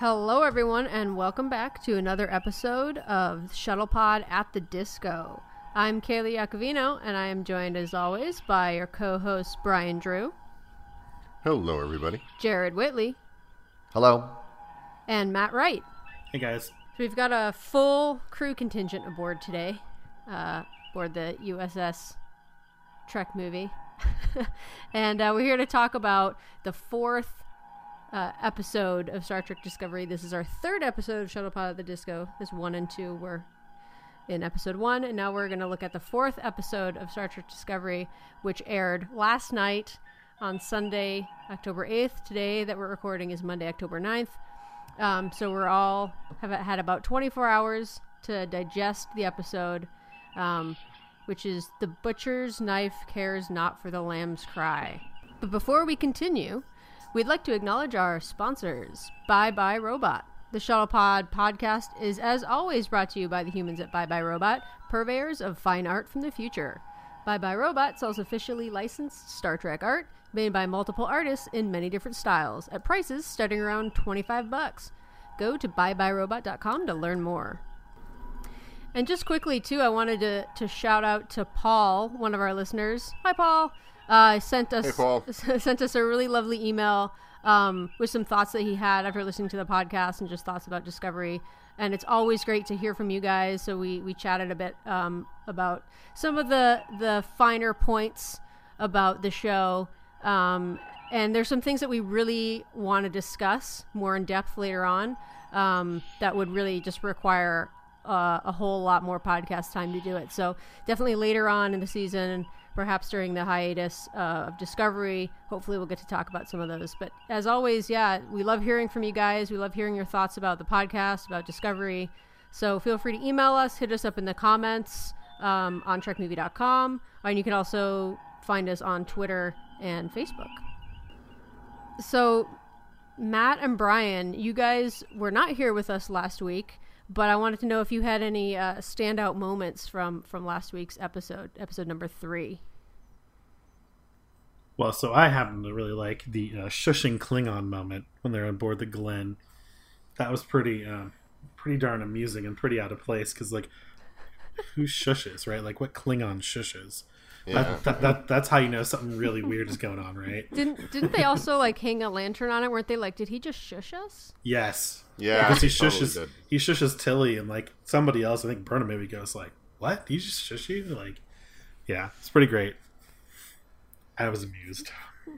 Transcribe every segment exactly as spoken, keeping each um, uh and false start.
Hello, everyone, and welcome back to another episode of Shuttlepod at the Disco. I'm Kaylee Iacovino, and I am joined, as always, by your co-host, Brian Drew. Hello, everybody. Jared Whitley. Hello. And Matt Wright. Hey, guys. So we've got a full crew contingent aboard today, uh, aboard the U S S Trek movie. and uh, we're here to talk about the fourth Uh, episode of Star Trek Discovery. This is our third episode of Shuttlepod at the Disco. This one and two were in episode one, and now we're going to look at the fourth episode of Star Trek Discovery, which aired last night on Sunday, October eighth. Today that we're recording is Monday, October ninth. Um, so we're all have had about twenty-four hours to digest the episode, um, which is The Butcher's Knife Cares Not for the Lamb's Cry. But before we continue, we'd like to acknowledge our sponsors, Bye Bye Robot. The Shuttlepod podcast is, as always, brought to you by the humans at Bye Bye Robot, purveyors of fine art from the future. Bye Bye Robot sells officially licensed Star Trek art made by multiple artists in many different styles at prices starting around twenty-five bucks. Go to bye bye robot dot com to learn more. And just quickly, too, I wanted to, to shout out to Paul, one of our listeners. Hi, Paul. Uh, sent us Hey, Paul. sent us a really lovely email um, with some thoughts that he had after listening to the podcast and just thoughts about Discovery. And it's always great to hear from you guys. So we, we chatted a bit um, about some of the the finer points about the show. Um, and there's some things that we really want to discuss more in depth later on um, that would really just require uh, a whole lot more podcast time to do it. So definitely later on in the season, perhaps during the hiatus uh, of Discovery, hopefully we'll get to talk about some of those. But as always, yeah, we love hearing from you guys. We love hearing your thoughts about the podcast, about Discovery. So feel free to email us, hit us up in the comments um, on trek movie dot com. And you can also find us on Twitter and Facebook. So Matt and Brian, you guys were not here with us last week, but I wanted to know if you had any uh, standout moments from, from last week's episode, episode number three. Well, so I happen to really like the uh, shushing Klingon moment when they're on board the Glenn. That was pretty, uh, pretty darn amusing and pretty out of place because, like, who shushes, right? Like, what Klingon shushes? Yeah. That, that, that, that's how you know something really weird is going on, right? Didn't didn't they also like hang a lantern on it? Weren't they like, did he just shush us? Yes. Yeah, Because he totally shushes, did. he shushes Tilly, and like somebody else, I think Burnham maybe goes like, "What? Did you just shush you?" Like, yeah, it's pretty great. I was amused.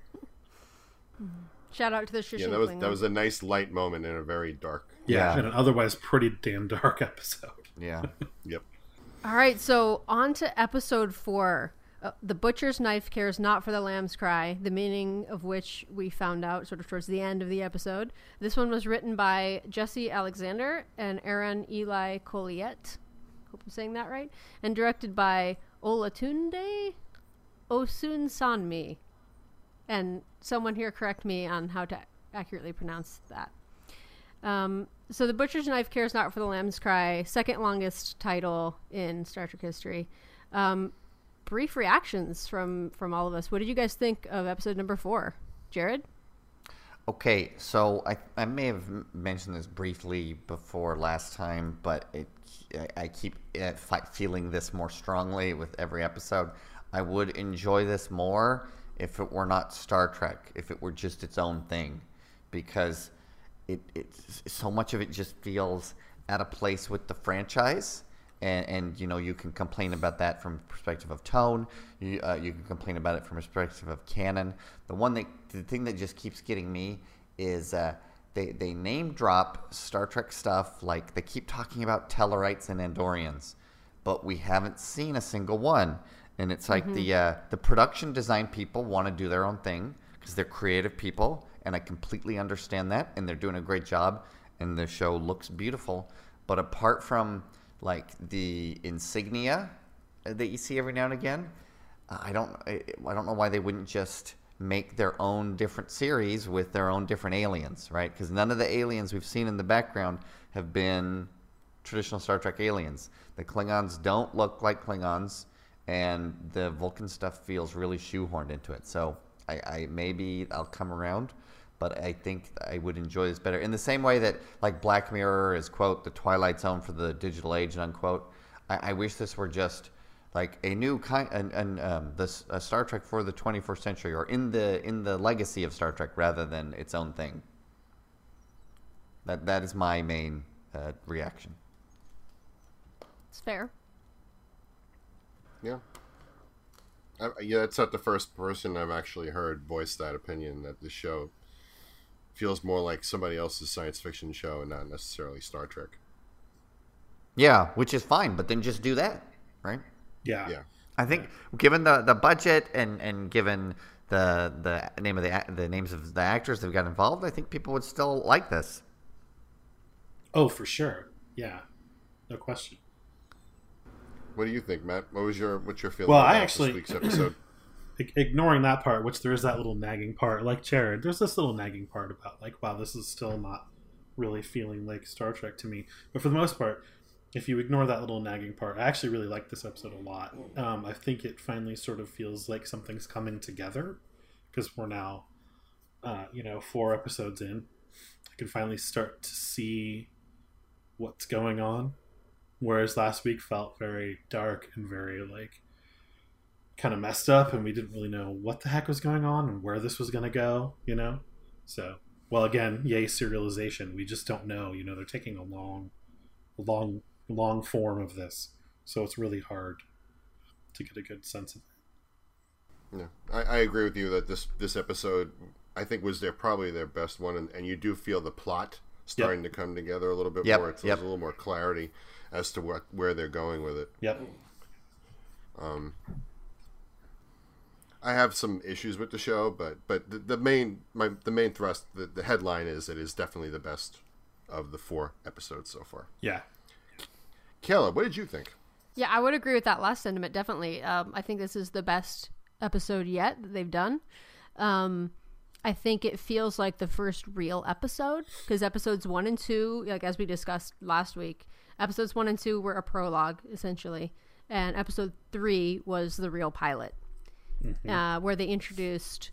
Shout out to the shushing Yeah, that was Klingon. that was a nice light moment in a very dark. Yeah, Yeah. in an otherwise pretty damn dark episode. Yeah. Yep. All right, so on to episode four. Uh, the Butcher's Knife Cares Not for the Lamb's Cry, the meaning of which we found out sort of towards the end of the episode. This one was written by Jesse Alexander and Aaron Eli Colliette. Hope I'm saying that right. And directed by Olatunde Osunsanmi. And someone here correct me on how to accurately pronounce that. Um, so The Butcher's Knife Cares Not for the Lamb's Cry, second longest title in Star Trek history. Um, brief reactions from, from all of us. What did you guys think of episode number four? Jared? Okay, so I I may have m- mentioned this briefly before last time, but it I, I keep uh, fi- feeling this more strongly with every episode. I would enjoy this more if it were not Star Trek, if it were just its own thing, because it it's so much of it just feels at a place with the franchise. And, and you know, you can complain about that from perspective of tone. You uh, you can complain about it from perspective of canon. The one that the thing that just keeps getting me is uh, they they name drop Star Trek stuff, like they keep talking about Tellarites and Andorians, but we haven't seen a single one. And it's like mm-hmm. the uh, the production design people want to do their own thing because they're creative people, and I completely understand that, and they're doing a great job, and the show looks beautiful. But apart from like the insignia that you see every now and again, I don't I don't know why they wouldn't just make their own different series with their own different aliens, right? Because none of the aliens we've seen in the background have been traditional Star Trek aliens. The Klingons don't look like Klingons, and the Vulcan stuff feels really shoehorned into it. So I, I maybe I'll come around, but I think I would enjoy this better. In the same way that, like, Black Mirror is, quote, the Twilight Zone for the digital age, unquote, I, I wish this were just, like, a new kind, and, and um, this a Star Trek for the twenty-first century, or in the in the legacy of Star Trek, rather than its own thing. That That is my main uh, reaction. It's fair. Yeah. I, yeah, it's not the first person I've actually heard voice that opinion, that the show feels more like somebody else's science fiction show and not necessarily Star Trek. Yeah, which is fine, but then just do that, right? Yeah. Yeah. I think, given the, the budget and, and given the the name of the the names of the actors that got involved, I think people would still like this. Oh, for sure. Yeah. No question. What do you think, Matt? What was your what's your feeling Well, about I actually this week's episode? ignoring that part, which there is that little nagging part, like Jared, there's this little nagging part about, like, wow, this is still not really feeling like Star Trek to me. But for the most part, if you ignore that little nagging part, I actually really like this episode a lot. Um, I think it finally sort of feels like something's coming together, because we're now, uh, you know, four episodes in. I can finally start to see what's going on. Whereas last week felt very dark and very, like, kind of messed up, and we didn't really know what the heck was going on and where this was going to go, you know? So, well, again, yay, serialization. We just don't know. You know, they're taking a long, long, long form of this. So it's really hard to get a good sense of it. Yeah, I, I agree with you that this this episode, I think, was their probably their best one, and, and you do feel the plot starting yep. to come together a little bit yep. more. It's yep. a little more clarity as to what where they're going with it. Yep. Um, I have some issues with the show, but but the, the main my the main thrust, the, the headline is it is definitely the best of the four episodes so far. Yeah. Kayla, what did you think? Yeah, I would agree with that last sentiment, definitely. Um, I think this is the best episode yet that they've done. Um, I think it feels like the first real episode, because episodes one and two, like as we discussed last week, episodes one and two were a prologue, essentially. And episode three was the real pilot, mm-hmm. uh, where they introduced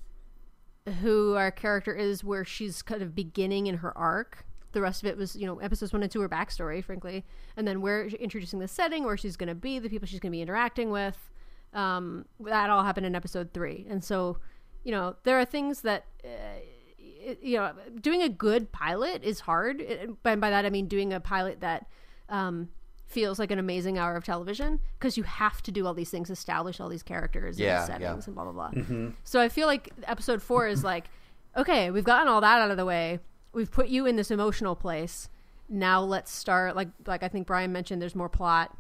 who our character is, where she's kind of beginning in her arc. The rest of it was, you know, episodes one and two were backstory, frankly. And then we're introducing the setting, where she's going to be, the people she's going to be interacting with. Um, that all happened in episode three. And so, you know, there are things that, uh, it, you know, doing a good pilot is hard. It, and by that, I mean doing a pilot that um, feels like an amazing hour of television, because you have to do all these things, establish all these characters and yeah, settings yeah. and blah, blah, blah. Mm-hmm. So I feel like episode four is like, okay, we've gotten all that out of the way. We've put you in this emotional place. Now let's start, like like I think Brian mentioned, there's more plot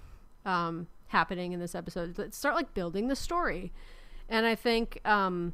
um, happening in this episode. Let's start like building the story. And I think um,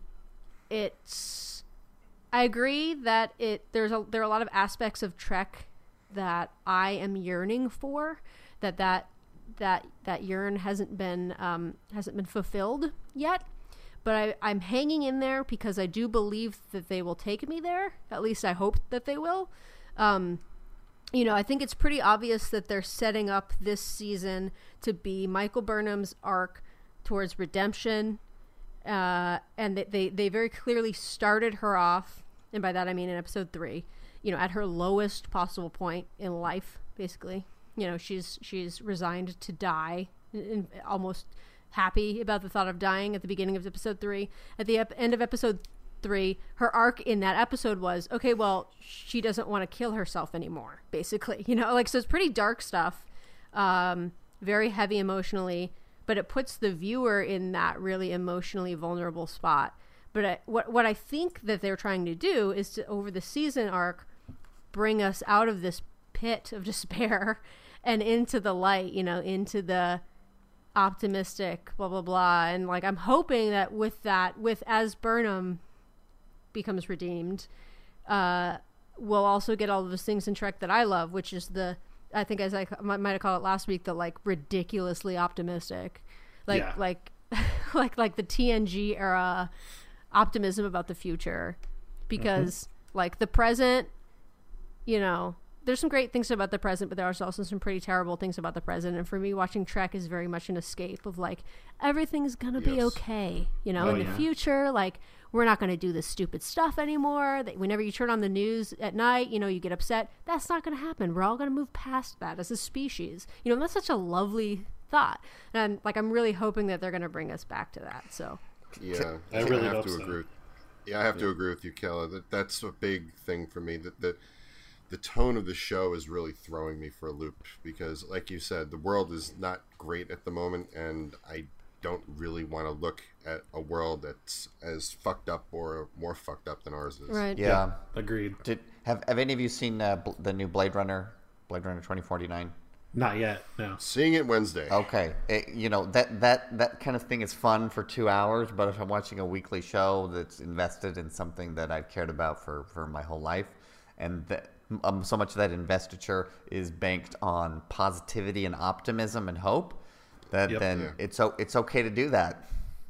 it's, I agree that it there's a there are a lot of aspects of Trek that I am yearning for, that that that that yearn hasn't been um, hasn't been fulfilled yet. But I, I'm hanging in there because I do believe that they will take me there. At least I hope that they will. Um, you know, I think it's pretty obvious that they're setting up this season to be Michael Burnham's arc towards redemption. Uh, and they, they, they very clearly started her off, and by that I mean in episode three, you know, at her lowest possible point in life, basically. You know, she's she's resigned to die, in, almost happy about the thought of dying at the beginning of episode three. At the ep- end of episode three, her arc in that episode was, okay, well, she doesn't want to kill herself anymore, basically. You know, like, so it's pretty dark stuff, um, very heavy emotionally, but it puts the viewer in that really emotionally vulnerable spot. But I, what what I think that they're trying to do is to, over the season arc, bring us out of this pit of despair and into the light, you know, into the optimistic, blah, blah, blah. And like, I'm hoping that with that, with as Burnham becomes redeemed, uh, we'll also get all of those things in Trek that I love, which is the, I think as I might have called it last week, the like ridiculously optimistic, like, yeah. like, like, like the T N G era optimism about the future, because mm-hmm. like the present, you know, there's some great things about the present, but there's also some pretty terrible things about the present. And for me, watching Trek is very much an escape of like, everything's going to be Yes. okay. You know, Oh, in the yeah. future, like, we're not going to do this stupid stuff anymore. That whenever you turn on the news at night, you know, you get upset. That's not going to happen. We're all going to move past that as a species. You know, that's such a lovely thought. And like, I'm really hoping that they're going to bring us back to that. So, Yeah, I really have hope to so. agree. Yeah, I have to agree with you, Kayla. That that's a big thing for me. That the the tone of the show is really throwing me for a loop because, like you said, the world is not great at the moment, and I don't really want to look at a world that's as fucked up or more fucked up than ours is. right. Yeah. Agreed. Did have have any of you seen uh, bl- the new Blade Runner, Blade Runner twenty forty-nine? Not yet. No. Seeing it Wednesday. Okay, it, you know that that that kind of thing is fun for two hours, but if I'm watching a weekly show that's invested in something that I've cared about for, for my whole life, and that um, so much of that investiture is banked on positivity and optimism and hope, that Yep. then Yeah. it's o- it's okay to do that.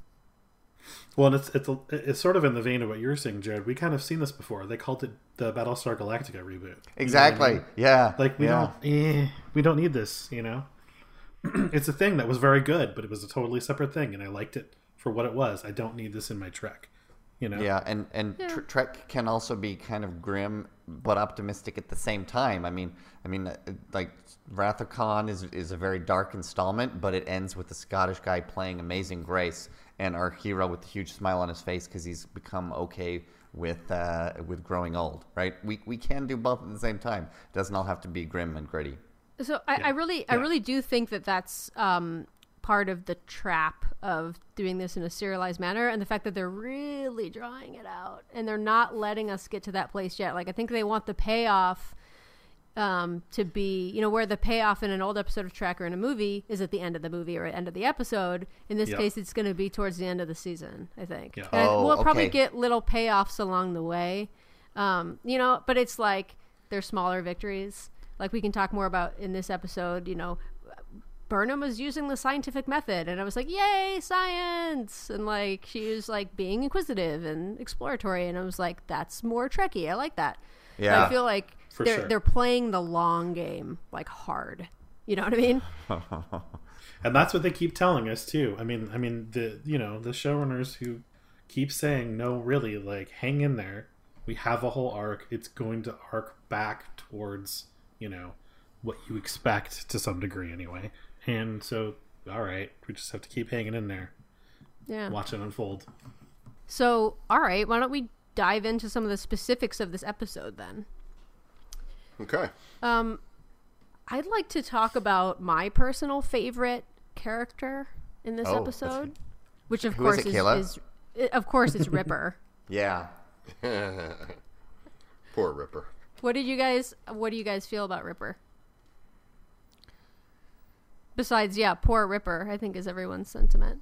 Well, and it's it's a, it's sort of in the vein of what you're saying, Jared. We kind of seen this before. They called it the Battlestar Galactica reboot. You know what I Exactly. mean? Yeah. Like we yeah. don't, eh, we don't need this. You know, it's a thing that was very good, but it was a totally separate thing, and I liked it for what it was. I don't need this in my Trek. You know. Yeah, and and Yeah. Tr- Trek can also be kind of grim but optimistic at the same time. I mean, I mean, uh, like Wrath of Khan is is a very dark installment, but it ends with the Scottish guy playing Amazing Grace and our hero with a huge smile on his face because he's become okay with uh, with growing old. Right? We we can do both at the same time. It doesn't all have to be grim and gritty. So I, I really, I Yeah. really do think that that's um, part of the trap of doing this in a serialized manner, and the fact that they're really drawing it out and they're not letting us get to that place yet. Like I think they want the payoff um, to be, you know, where the payoff in an old episode of Trek or in a movie is at the end of the movie or at the end of the episode. In this Yep. case, it's going to be towards the end of the season, I think. Yeah. And Oh, we'll probably okay. get little payoffs along the way, um, you know, but it's like they're smaller victories. Like we can talk more about in this episode, you know, Burnham was using the scientific method, and I was like, yay, science! And like she was like being inquisitive and exploratory, and I was like, that's more Trekky. I like that. And Yeah. I feel like For they're sure. they're playing the long game like hard. You know what I mean? And that's what they keep telling us too. I mean, I mean the you know the showrunners who keep saying no, really, like hang in there. We have a whole arc. It's going to arc back towards you know what you expect to some degree anyway. And so, all right, we just have to keep hanging in there, Yeah. watch it unfold. So, all right, why don't we dive into some of the specifics of this episode then? Okay. Um, I'd like to talk about my personal favorite character in this Oh, episode, which of Who is course it, is, Kayla? is, is of course it's Ripper. Yeah. Poor Ripper. What did you guys what do you guys feel about Ripper? Besides, yeah, poor Ripper, I think is everyone's sentiment.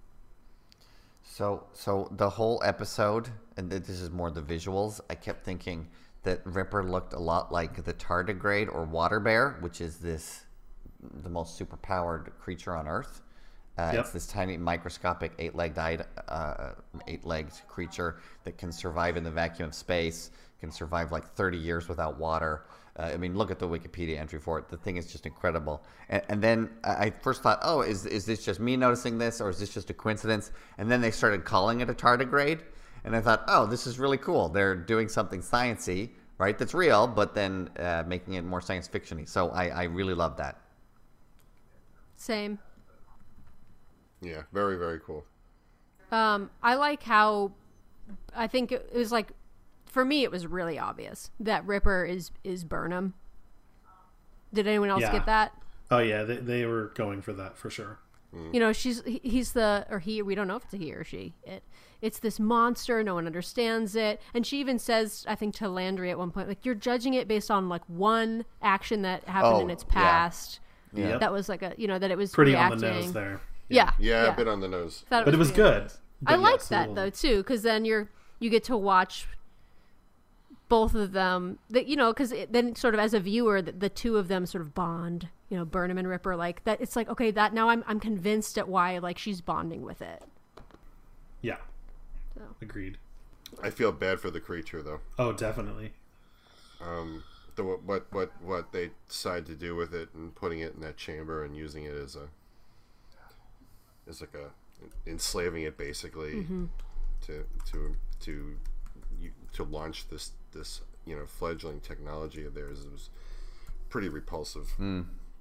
So, so the whole episode, and th- this is more the visuals. I kept thinking that Ripper looked a lot like the tardigrade or water bear, which is this the most superpowered creature on Earth. Uh, Yep. It's this tiny microscopic eight-legged uh, eight-legged creature that can survive in the vacuum of space, can survive like thirty years without water. Uh, I mean, look at the Wikipedia entry for it. The thing is just incredible. And, and then I I first thought, oh, is is this just me noticing this, or is this just a coincidence? And then they started calling it a tardigrade, and I thought, oh, this is really cool. They're doing something sciencey, right? That's real, but then uh, making it more science fiction-y. So I, I really love that. Same. Yeah, very, very cool. Um, I like how I think it was like for me it was really obvious that Ripper is is Burnham. Did anyone else Yeah. get that? Oh yeah, they they were going for that for sure. You know, she's he- he's the or he we don't know if it's a he or she. It it's this monster, no one understands it. And she even says, I think to Landry at one point, like, you're judging it based on like one action that happened Oh, in its yeah. past. Yep. That was like a you know, that it was Pretty reacting. on the nose there. Yeah. Yeah, a bit on the nose. Thought But it was pretty on the good. nose. But I like yes, a that little- though too, because then you're you get to watch both of them. That you know, because then sort of as a viewer, the, the two of them sort of bond. You know, Burnham and Ripper, like that. It's like okay, that now I'm I'm convinced at why like she's bonding with it. Yeah. So. Agreed. I feel bad for the creature, though. Oh, definitely. Um, the what what what they decide to do with it and putting it in that chamber and using it as a as like a enslaving it basically mm-hmm. to to to to launch this this you know fledgling technology of theirs was pretty repulsive. Mm.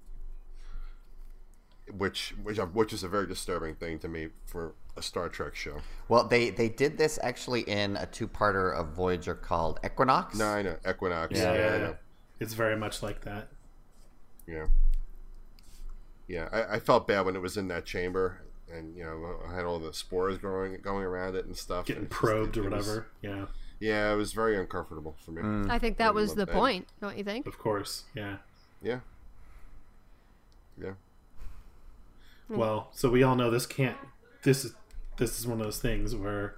Which which which is a very disturbing thing to me for a Star Trek show. Well, they they did this actually in a two-parter of Voyager called Equinox. No, I know Equinox. Yeah, Yeah, yeah, I know. It's very much like that. Yeah, yeah. I, I felt bad when it was in that chamber, and you know, I had all the spores going going around it and stuff, Getting and just- probed it- or it was- whatever. Yeah, yeah, it was very uncomfortable for me. Mm. I think that was the love that. point, don't you think? of course. Yeah. Yeah, yeah. Well, so we all know this can't. This is this is one of those things where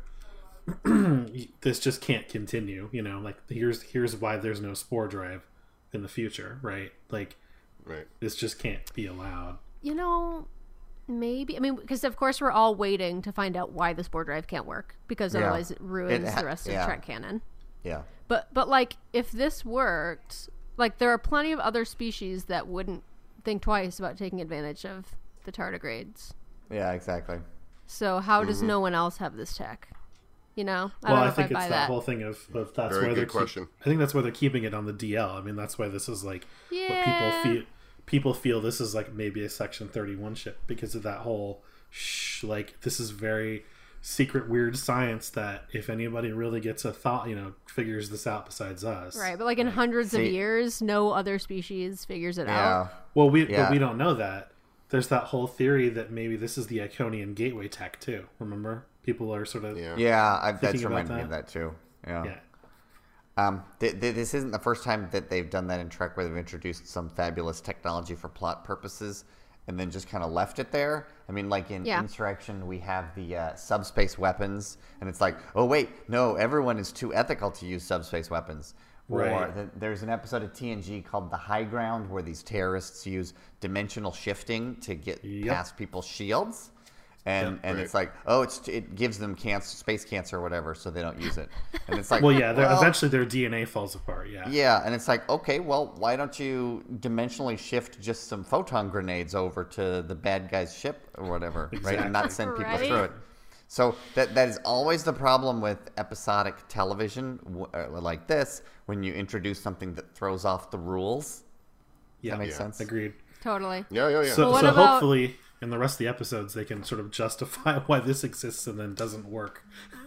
this just can't continue. You know, like here's here's why there's no spore drive in the future, right? Like, Right. this just can't be allowed. You know, maybe. I mean, because of course we're all waiting to find out why the spore drive can't work, because Yeah. otherwise it ruins It ha- the rest yeah. of Trek canon. Yeah. But but like if this worked, like there are plenty of other species that wouldn't think twice about taking advantage of the tardigrades. Yeah, exactly. So how does Mm-hmm. no one else have this tech? You know, I Well, don't know I if think I it's buy that, that. whole thing of, of that's Very why good they're keep- question. I think that's why they're keeping it on the D L. I mean, that's why this is like what Yeah. people feel. People feel this is like maybe a Section thirty-one ship because of that whole shh. Like this is very secret, weird science that if anybody really gets a thought, you know, figures this out besides us. Right, but like in hundreds of See- years, no other species figures it Yeah. out. Well, we Yeah. but we don't know that. There's that whole theory that maybe this is the Iconian gateway tech too. Remember, people are sort of Yeah. Yeah, I, that's Thinking about reminded me of that? that too. Yeah. yeah. Um, th- th- this isn't the first time that they've done that in Trek, where they've introduced some fabulous technology for plot purposes and then just kind of left it there. I mean, like in Yeah. Insurrection, we have the uh, subspace weapons, and it's like, oh wait, no, everyone is too ethical to use subspace weapons. Or Right. th- there's an episode of T N G called The High Ground, where these terrorists use dimensional shifting to get Yep. past people's shields. And Yep. and Right. it's like, oh, it's it gives them cancer, space cancer or whatever, so they don't use it. And it's like, Well, yeah. they're- well, eventually, their D N A falls apart. Yeah. yeah, and it's like, okay, well, why don't you dimensionally shift just some photon grenades over to the bad guy's ship or whatever, right? And not Exactly. send people Right. through it. So that that is always the problem with episodic television w- uh, like this, when you introduce something that throws off the rules. Yeah. That makes Yeah. sense. Agreed. Totally. Yeah, yeah, yeah. So, Well, what so about- hopefully in the rest of the episodes they can sort of justify why this exists and then doesn't work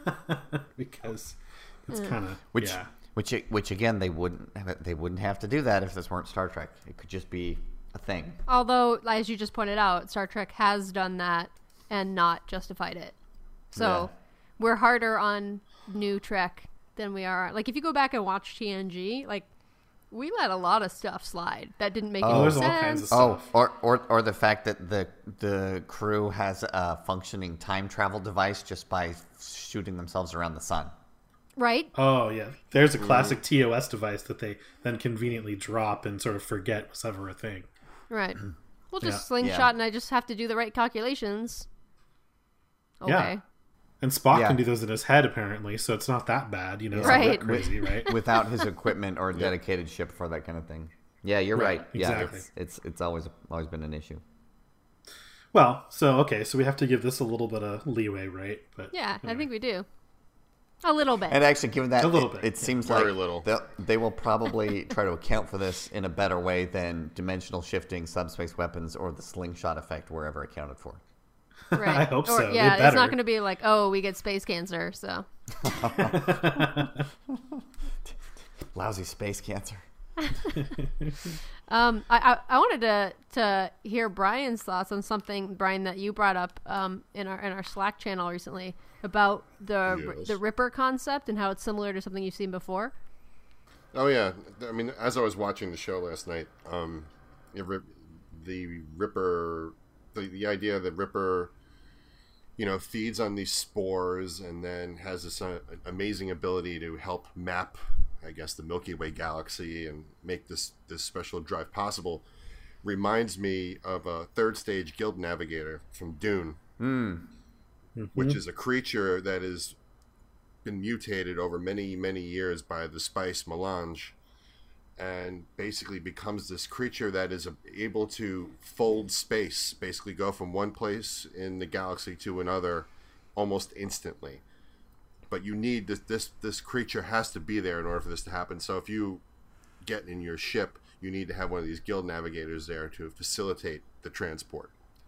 because it's kind of Which, yeah which, which again, they wouldn't have, they wouldn't have to do that if this weren't Star Trek. It could just be a thing. Although, as you just pointed out, Star Trek has done that and not justified it. So Yeah. we're harder on new Trek than we are. Like if you go back and watch T N G, like we let a lot of stuff slide that didn't make Oh, any there's sense. all kinds of Oh, stuff. or, or or the fact that the the crew has a functioning time travel device just by shooting themselves around the sun. Right? Oh yeah, there's a classic T O S device that they then conveniently drop and sort of forget was ever a thing. Right. We'll just Yeah. slingshot Yeah. and I just have to do the right calculations. Okay. Yeah. And Spock Yeah. can do those in his head apparently, so it's not that bad, you know. It's Right. not that crazy, right? Without his equipment or a dedicated ship for that kind of thing. Yeah, you're right. Right, Yeah, exactly. it's, it's it's always always been an issue. Well, so okay, so we have to give this a little bit of leeway, right? But Yeah, I anyway. think we do. A little bit. And actually, given that A little it, bit, it yeah. seems Very like little. they'll- they will probably try to account for this in a better way than dimensional shifting, subspace weapons, or the slingshot effect were ever accounted for. Right. I hope Or, so. They Yeah, it's better. not going to be like, oh, we get space cancer. So Lousy space cancer. Um, I, I I wanted to to hear Brian's thoughts on something, Brian, that you brought up um in our in our Slack channel recently about the Yes. the Ripper concept and how it's similar to something you've seen before. Oh yeah, I mean, as I was watching the show last night, um, it ri- the Ripper, the the idea that Ripper, you know, feeds on these spores and then has this uh, amazing ability to help map, I guess, the Milky Way galaxy and make this this special drive possible, reminds me of a third stage guild navigator from Dune, Mm. which is a creature that has been mutated over many, many years by the spice melange. and basically becomes this creature that is able to fold space, basically go from one place in the galaxy to another almost instantly. But you need this this this creature has to be there in order for this to happen. So if you get in your ship, you need to have one of these guild navigators there to facilitate the transport.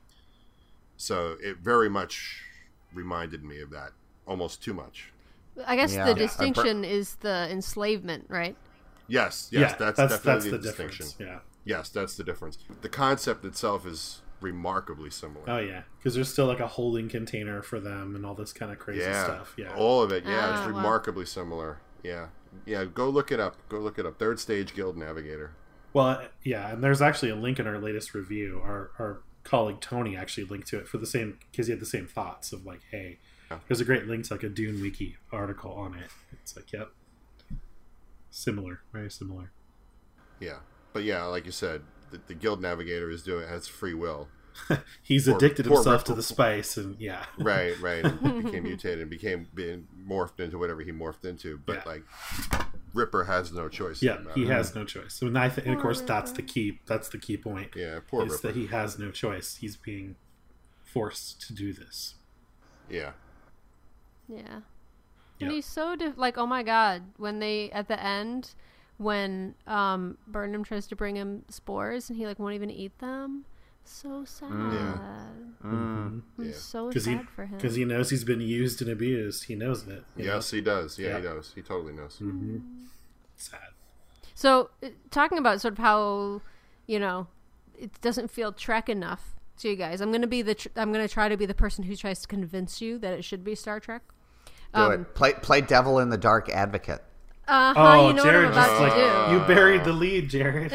So it very much reminded me of that, almost too much. I guess Yeah. the Yeah. distinction is the enslavement, right? Yes, yes, yeah, that's, that's definitely that's the, the distinction. difference. Yeah. Yes, that's the difference. The concept itself is remarkably similar. Oh yeah, because there's still like a holding container for them and all this kind of crazy yeah, stuff. Yeah. all of it. Yeah, Ah, it's wow. remarkably similar. Yeah, yeah. Go look it up. Go look it up. Third Stage Guild Navigator. Well, yeah, and there's actually a link in our latest review. Our our colleague Tony actually linked to it for the same because he had the same thoughts of like, hey, Yeah. there's a great link to like a Dune Wiki article on it. It's like, yep, similar, very similar. Yeah, but yeah, like you said, the, the Guild Navigator is doing has free will. He's Poor- addicted poor himself Ripper. to the spice, and yeah, Right, right. And became mutated and became being morphed into whatever he morphed into. But Yeah. like, Ripper has no choice. in yeah, the he matter. has no choice. So, and, I th- and of course, that's the key. That's the key point. Yeah, poor is Ripper. that he has no choice. He's being forced to do this. Yeah, Yeah. Yeah. And he's so diff- like, oh my god, when they at the end when um Burnham tries to bring him spores and he like won't even eat them. So sad. Yeah. Mm. I'm Yeah. so 'Cause he- sad for him. Because he knows he's been used and abused. He knows it. you yes, he does. Yeah, Yeah. he does. He totally knows. know? Mhm. Sad. So, uh, talking about sort of how, you know, it doesn't feel Trek enough to you guys. I'm gonna be the tr- I'm gonna try to be the person who tries to convince you that it should be Star Trek. Do Um, it. Play play devil in the dark advocate. Uh huh. Oh, you know Jared what I'm just about like to do. you buried the lead, Jared.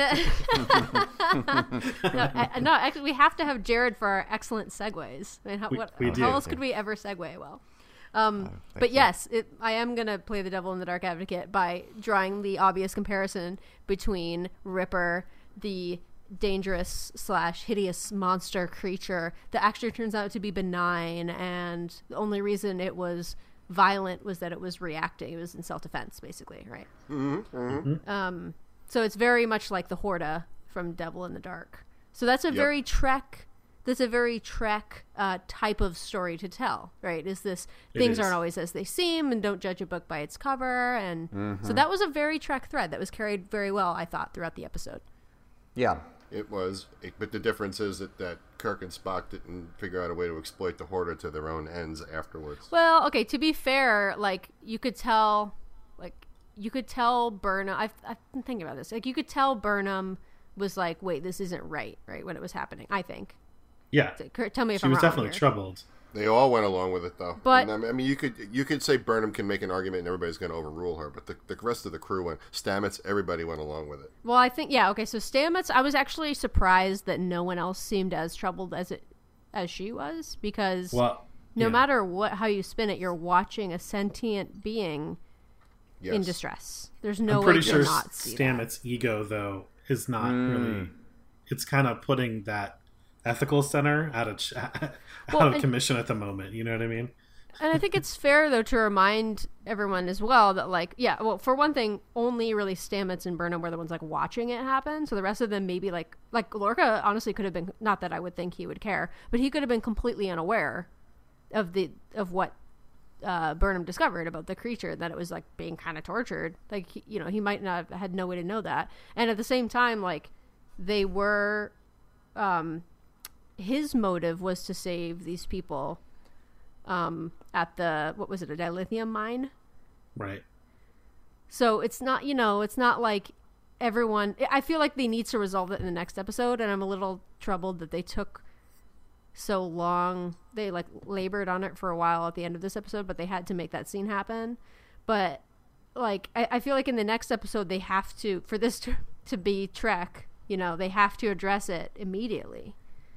no, I, no, actually, we have to have Jared for our excellent segues. I mean, how, We- what, we how do. else could we ever segue well? Um, thank but you. yes, it, I am going to play the devil in the dark advocate by drawing the obvious comparison between Ripper, the dangerous slash hideous monster creature that actually turns out to be benign, and the only reason it was violent was that it was reacting. It was in self-defense, basically, right? Mm-hmm, mm-hmm. Um, so it's very much like the Horda from Devil in the Dark. So that's a Yep. very Trek. That's a very Trek uh, type of story to tell, right? Is this It things is. aren't always as they seem, and don't judge a book by its cover, and Mm-hmm. so that was a very Trek thread that was carried very well, I thought, throughout the episode. Yeah. It was, it, but the difference is that, that Kirk and Spock didn't figure out a way to exploit the Horda to their own ends afterwards. Well, okay, to be fair, like you could tell, like you could tell Burnham. I've I've been thinking about this. Like you could tell Burnham was like, wait, this isn't right, right when it was happening. I think. Yeah, Kurt, tell me if she I'm was wrong definitely here. troubled. They all went along with it, though. But- And, I mean, you could you could say Burnham can make an argument and everybody's going to overrule her, but the, the rest of the crew went. Stamets, everybody went along with it. Well, I think yeah. Okay, so Stamets, I was actually surprised that no one else seemed as troubled as it as she was, because Well, no yeah. matter what how you spin it, you're watching a sentient being Yes. in distress. There's no I'm pretty way sure to not see that. Stamets' ego, though, is not Mm. really. It's kind of putting that ethical center out of ch- out Well, of and- commission at the moment. You know what I mean? And I think it's fair though to remind everyone as well that like yeah, well for one thing, only really Stamets and Burnham were the ones like watching it happen. So the rest of them maybe like like Lorca honestly could have been, not that I would think he would care, but he could have been completely unaware of the of what uh, Burnham discovered about the creature, that it was like being kind of tortured. Like he, you know, he might not have had no way to know that. And at the same time, like they were, um, his motive was to save these people. Um, at the, what was it, a dilithium mine? Right. So it's not, you know, it's not like everyone, I feel like they need to resolve it in the next episode, and I'm a little troubled that they took so long. They like labored on it for a while at the end of this episode, but they had to make that scene happen. But like, I, I feel like in the next episode, they have to, for this to, to be Trek, you know, they have to address it immediately.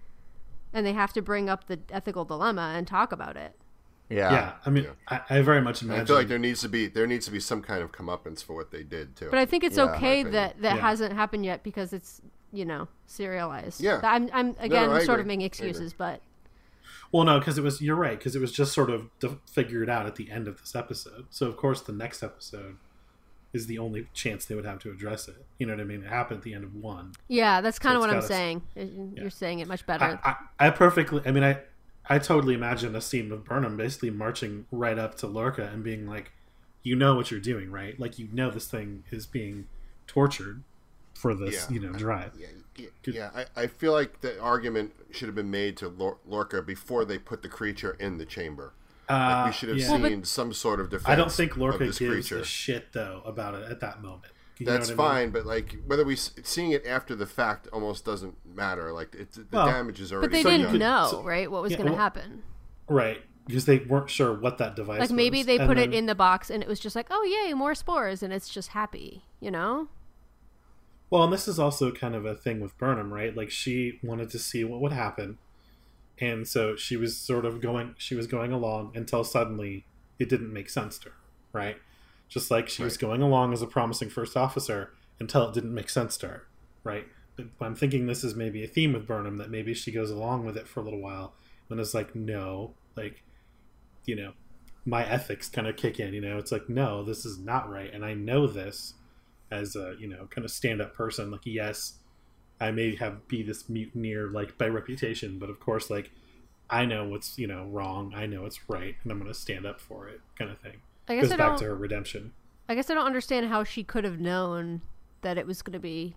And they have to bring up the ethical dilemma and talk about it. Yeah. Yeah. I mean, I, I very much And imagine. I feel like there needs to be there needs to be some kind of comeuppance for what they did too. But I think it's Yeah, okay my that that Yeah. hasn't happened yet because it's, you know, serialized. Yeah. I'm, I'm again, no, I sort agree. of making I agree. excuses, but Well, no, because it was. You're right, because it was just sort of de- figured out at the end of this episode. So of course, the next episode is the only chance they would have to address it. You know what I mean? It happened at the end of one. Yeah, that's kind So of what it's I'm gotta- saying. You're yeah. saying it much I, better. I, I perfectly. I mean, I I totally imagine a scene with Burnham basically marching right up to Lorca and being like, "You know what you're doing, right? Like, you know this thing is being tortured for this, Yeah. you know, drive." Yeah, yeah, yeah. I, I feel like the argument should have been made to Lor- Lorca before they put the creature in the chamber. Like Uh, we should have yeah. seen Well, but- some sort of defense. I don't think of Lorca this gives creature. a shit though about it at that moment. You know That's what I mean? fine, but like whether we s- seeing it after the fact almost doesn't matter. Like it's the Well, damage is already. But they So you didn't could- know, so- right, what was yeah, going to well, happen. Right, because they weren't sure what that device Like was. maybe they And put it then- in the box and it was just like, oh yay, more spores, and it's just happy, you know? Well, and this is also kind of a thing with Burnham, right? Like she wanted to see what would happen, and so she was sort of going. She was going along until suddenly it didn't make sense to her, right? Just like she was Right. going along as a promising first officer until it didn't make sense to her, right? But I'm thinking this is maybe a theme with Burnham, that maybe she goes along with it for a little while, and is like, no, like, you know, my ethics kind of kick in. You know, it's like, no, this is not right, and I know this. As a, you know, kind of stand-up person, like, yes, I may have be this mutineer, like, by reputation, but of course, like, I know what's, you know, wrong, I know it's right, and I'm going to stand up for it, kind of thing. I guess Goes I back don't to her redemption. I guess I don't understand how she could have known that it was going to be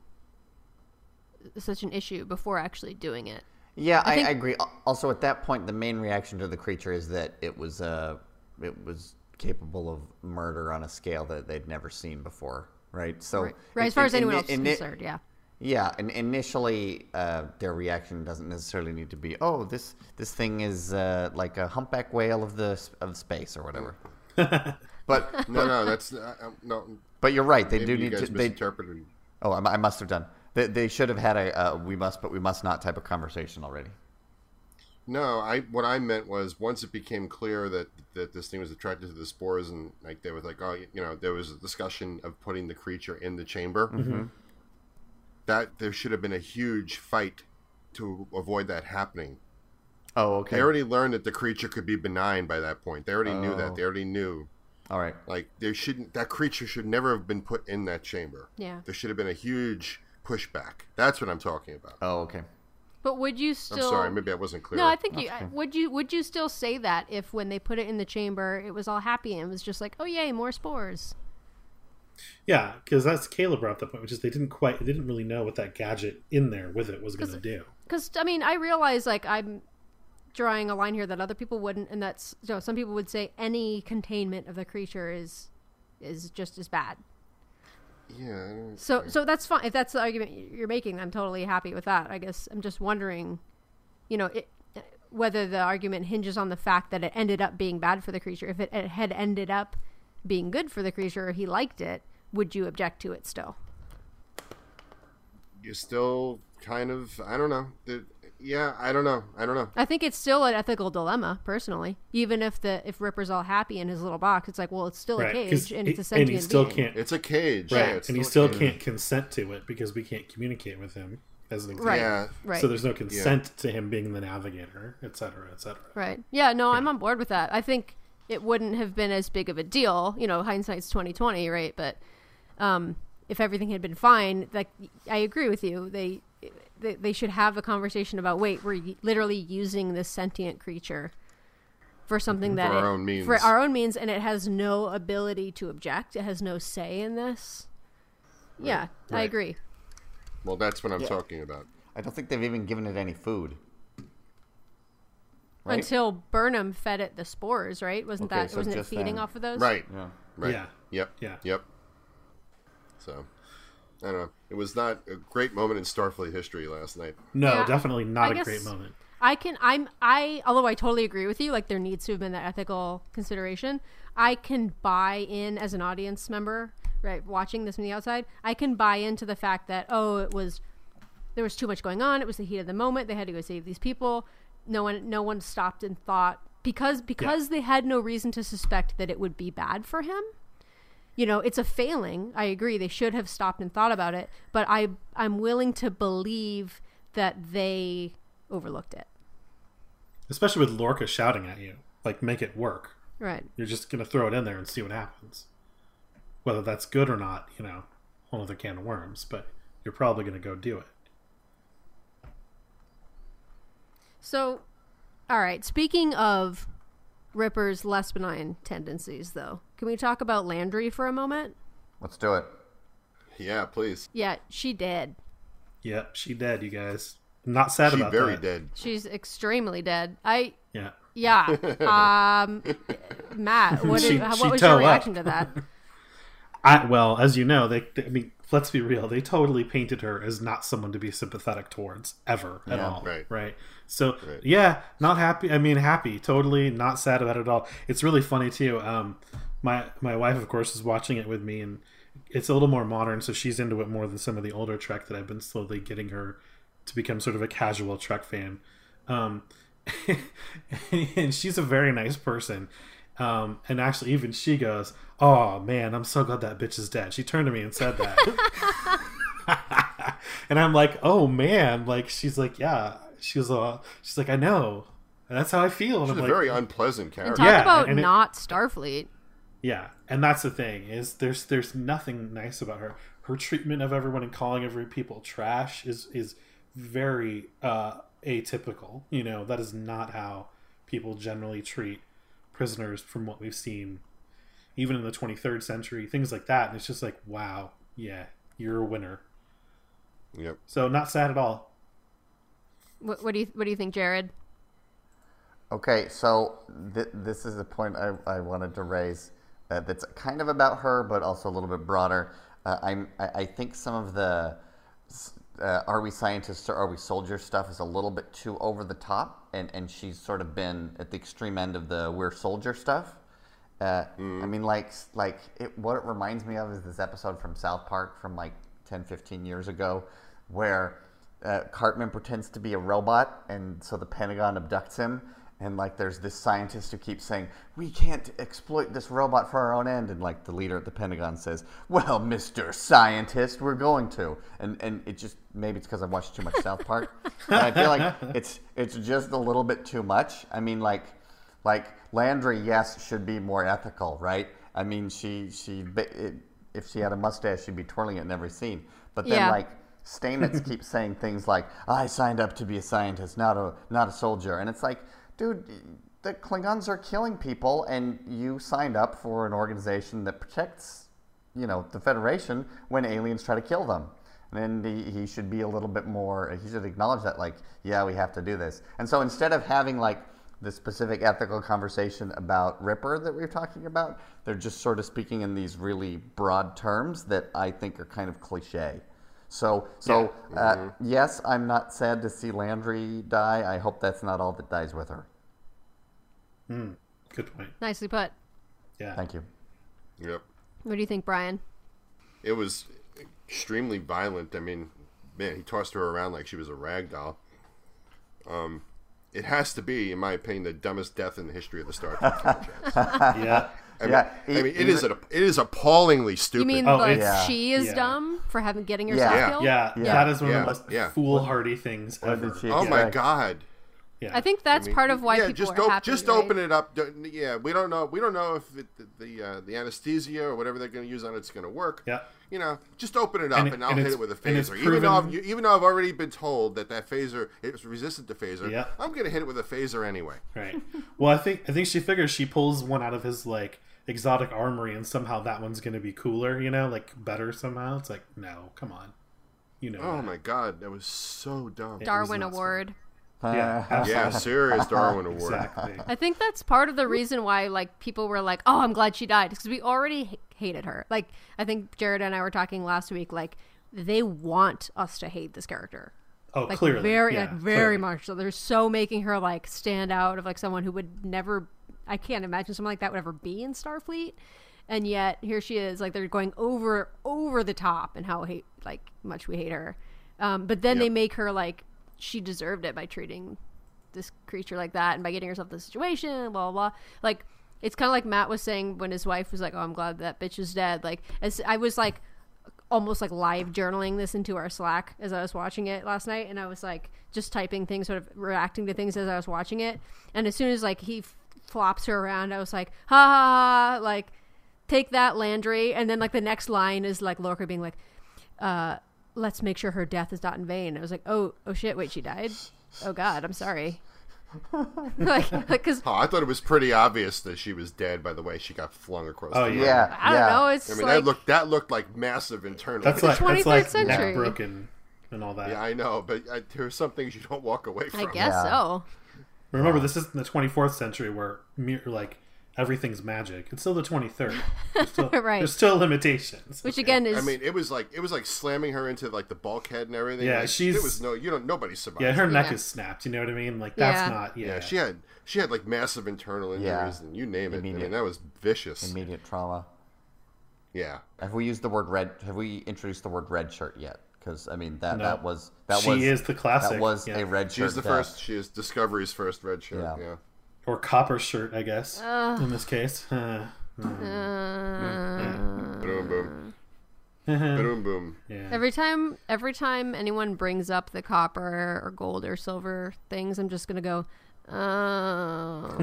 such an issue before actually doing it. Yeah, I I, think- I agree. Al- Also, at that point, the main reaction to the creature is that it was uh, it was capable of murder on a scale that they'd never seen before, right? So, right, right, as in- far as in- anyone in- else is in- concerned, yeah. Yeah, and initially, uh, their reaction doesn't necessarily need to be, "Oh, this this thing is uh, like a humpback whale of the s- of space" or whatever. But No, no, that's uh, um, no. but you're right. They Maybe do you need guys to. They, misinterpreted. oh, I, I must have done. They, they should have had a uh, "we must, but we must not" type of conversation already. No, I what I meant was once it became clear that that this thing was attracted to the spores, and like they were like, oh, you know, there was a discussion of putting the creature in the chamber. Mm-hmm. That there should have been a huge fight to avoid that happening. Oh, okay. They already learned that the creature could be benign by that point. They already knew Oh. that. They already knew. All right. Like there shouldn't that creature should never have been put in that chamber. Yeah. There should have been a huge pushback. That's what I'm talking about. Oh, okay. But would you I'm still sorry, maybe I wasn't clear. No, I think you That's okay. would you would you still say that if when they put it in the chamber it was all happy and it was just like, "Oh yay, more spores." Yeah, because that's Caleb brought up the point, which is they didn't quite, they didn't really know what that gadget in there with it was going to do. Because I mean, I realize like I'm drawing a line here that other people wouldn't, and that's you know, some people would say any containment of the creature is is just as bad. Yeah. I don't- So so that's fine if that's the argument you're making. I'm totally happy with that. I guess I'm just wondering, you know, it, whether the argument hinges on the fact that it ended up being bad for the creature. If it, it had ended up being good for the creature, or he liked it, would you object to it still? You're still kind of. I don't know. The- yeah, I don't know. I don't know. I think it's still an ethical dilemma, personally. Even if the if Ripper's all happy in his little box, it's like, well, it's still a Right, 'cause cage and it's a it- sentient and he still being. can't, It's a cage. right, Yeah, it's and he a still cage. can't consent to it because we can't communicate with him as an example. Right. Yeah. Right. So there's no consent to him being the navigator, et cetera, et cetera. Right. Yeah, no, I'm on board with that. I think it wouldn't have been as big of a deal. You know, hindsight's twenty twenty, right? But um, if everything had been fine, like I agree with you. They, they they should have a conversation about wait, we're y- literally using this sentient creature for something that For our it- own means. for our own means, and it has no ability to object. It has no say in this. Yeah, I Right. agree. Well, that's what I'm Yeah. talking about. I don't think they've even given it any food. Right? Until Burnham fed it the spores, right? Wasn't Okay, that so wasn't it just feeding then. off of those? Right. Yeah. Right. Yeah. Yep. Yeah. Yep. So, I don't know. It was not a great moment in Starfleet history last night. No, Yeah, definitely not I a guess- great moment. I can I'm I although I totally agree with you, like there needs to have been that ethical consideration. I can buy in as an audience member, right, watching this from the outside. I can buy into the fact that oh, it was there was too much going on. It was the heat of the moment. They had to go save these people. No one no one stopped and thought because because they had no reason to suspect that it would be bad for him. You know, it's a failing. I agree. They should have stopped and thought about it, but I I'm willing to believe that they overlooked it. Especially with Lorca shouting at you. Like, make it work. Right. You're just going to throw it in there and see what happens. Whether that's good or not, you know, whole other can of worms. But you're probably going to go do it. So, all right. Speaking of Ripper's less benign tendencies, though, can we talk about Landry for a moment? Let's do it. Yeah, please. Yeah, she dead. Yep, she dead, you guys. I'm not sad She about very that. dead. She's extremely dead. I Yeah. yeah. Um, Matt, what, She- did, she what was toe your up. reaction to that? I, well, as you know, they, they- I mean, let's be real. They totally painted her as not someone to be sympathetic towards ever at Yeah. all. Right. Right. So Right. yeah, not happy. I mean, happy. Totally not sad about it at all. It's really funny too. Um, my my wife, of course, is watching it with me, and it's a little more modern, so she's into it more than some of the older Trek that I've been slowly getting her to become sort of a casual Trek fan. Um, and she's a very nice person. Um, and actually, even she goes, "Oh man, I'm so glad that bitch is dead." She turned to me and said that, and I'm like, "Oh man!" Like she's like, "Yeah." She was, uh, she's like, "I know, and that's how I feel." And She's I'm a like, very unpleasant And character. talk Yeah, about and it- not Starfleet. Yeah, and that's the thing is there's there's nothing nice about her. Her treatment of everyone and calling every people trash is is very uh, atypical. You know, that is not how people generally treat prisoners from what we've seen, even in the twenty-third century, things like that. And it's just like, wow, yeah, you're a winner. Yep. So not sad at all. What, what do you What do you think, Jared? Okay, so th- this is a point I, I wanted to raise uh, that's kind of about her, but also a little bit broader. Uh, I'm, I, I think some of the uh, are we scientists or are we soldiers stuff is a little bit too over the top, and, and she's sort of been at the extreme end of the we're soldier stuff. Uh, I mean, like, like it, what it reminds me of is this episode from South Park from like ten, fifteen years ago, where uh, Cartman pretends to be a robot, and so the Pentagon abducts him. And, like, there's this scientist who keeps saying, we can't exploit this robot for our own end. And, like, the leader at the Pentagon says, well, Mister Scientist, we're going to. And and it just, maybe it's because I've watched too much South Park. But I feel like it's it's just a little bit too much. I mean, like, like Landry, yes, should be more ethical, right? I mean, she, she it, if she had a mustache, she'd be twirling it in every scene. But then, Yeah. like, Stamets keeps saying things like, I signed up to be a scientist, not a not a soldier. And it's like, dude, the Klingons are killing people, and you signed up for an organization that protects, you know, the Federation when aliens try to kill them. And he, he should be a little bit more, he should acknowledge that, like, yeah, we have to do this. And so instead of having, like, the specific ethical conversation about Ripper that we were talking about, they're just sort of speaking in these really broad terms that I think are kind of cliche. So, so Yeah. uh, Mm-hmm. yes, I'm not sad to see Landry die. I hope that's not all that dies with her. Mm, good point. Nicely put. Yeah. Thank you. Yep. What do you think, Brian? It was extremely violent. I mean, man, he tossed her around like she was a rag doll. Um, it has to be, in my opinion, the dumbest death in the history of the Star Trek franchise. Yeah. I mean, Yeah, I mean, e- it is a, it is appallingly stupid. You mean Oh, like it's- she is yeah. dumb for having getting herself Yeah. killed? Yeah, Yeah. that is one Yeah. of the most Yeah. foolhardy things What ever. did she Oh my expect? God! Yeah. I think that's I mean, part of why yeah, people just are op- happy. just right? open it up. Don't- Yeah, we don't know. We don't know if it, the the, uh, the anesthesia or whatever they're going to use on it's going to work. Yeah. You know, just open it up And and, it- I'll and hit it's- it with a and it's phaser. Even though I've, proven- even though I've already been told that that phaser is resistant to phaser, Yeah. I'm going to hit it with a phaser anyway. Right. Well, I think I think she figures she pulls one out of his like exotic armory, and somehow that one's going to be cooler. You know, like better somehow. It's like, no, come on. You know. Oh that. my God, that was so dumb. Yeah. Darwin not Award. Yeah. Yeah, absolutely. serious Darwin Award. Exactly. I think that's part of the reason why like people were like, "Oh, I'm glad she died," because we already h- hated her. Like I think Jared and I were talking last week. Like they want us to hate this character. Oh, Like clearly. very, yeah, like very clearly. much. So they're so making her like stand out of like someone who would never. I can't imagine someone like that would ever be in Starfleet. And yet here she is. Like they're going over over the top and how hate like much we hate her. Um, but then Yep. they make her like she deserved it by treating this creature like that and by getting herself in the situation, blah, blah, blah. Like, it's kind of like Matt was saying when his wife was like, oh, I'm glad that bitch is dead. Like, as I was like, almost like live journaling this into our Slack as I was watching it last night. And I was like, just typing things, sort of reacting to things as I was watching it. And as soon as like he f- flops her around, I was like, ha ha ha, like, take that, Landry. And then like the next line is like Lorca being like, uh, let's make sure her death is not in vain. I was like, oh, oh shit, wait, she died? Oh God, I'm sorry. like, because Oh, I thought it was pretty obvious that she was dead by the way she got flung across Oh, the room. Yeah, I don't yeah. know. It's I mean, like that looked that looked like massive internal. That's the like that's twenty-third like century. neck broken and all that. Yeah, I know, but uh, there are some things you don't walk away from. I guess Yeah. so. Remember, this is in the twenty-fourth century where mere, like everything's magic. It's still the twenty-third. There's still, Right. There's still limitations. Which again is I mean, it was like it was like slamming her into like the bulkhead and everything. Yeah, like, she's- There was no, you know, nobody survived. Yeah, her neck Yeah. is snapped. You know what I mean? Like that's Yeah. not. Yeah, Yeah, she had she had like massive internal injuries Yeah. and you name it. I Immediate. mean, that was vicious. Immediate trauma. Yeah. Have we used the word red? Have we introduced the word red shirt yet? Because I mean that No. that was that she was is the classic. that was yeah. a red shirt. She's the death. first. She is Discovery's first red shirt. Yeah. Yeah. or copper shirt, I guess. Ugh. in this case. Uh, Uh, Boom boom. yeah. Boom boom. every time, every time anyone brings up the copper or gold or silver things, I'm just gonna go. Oh,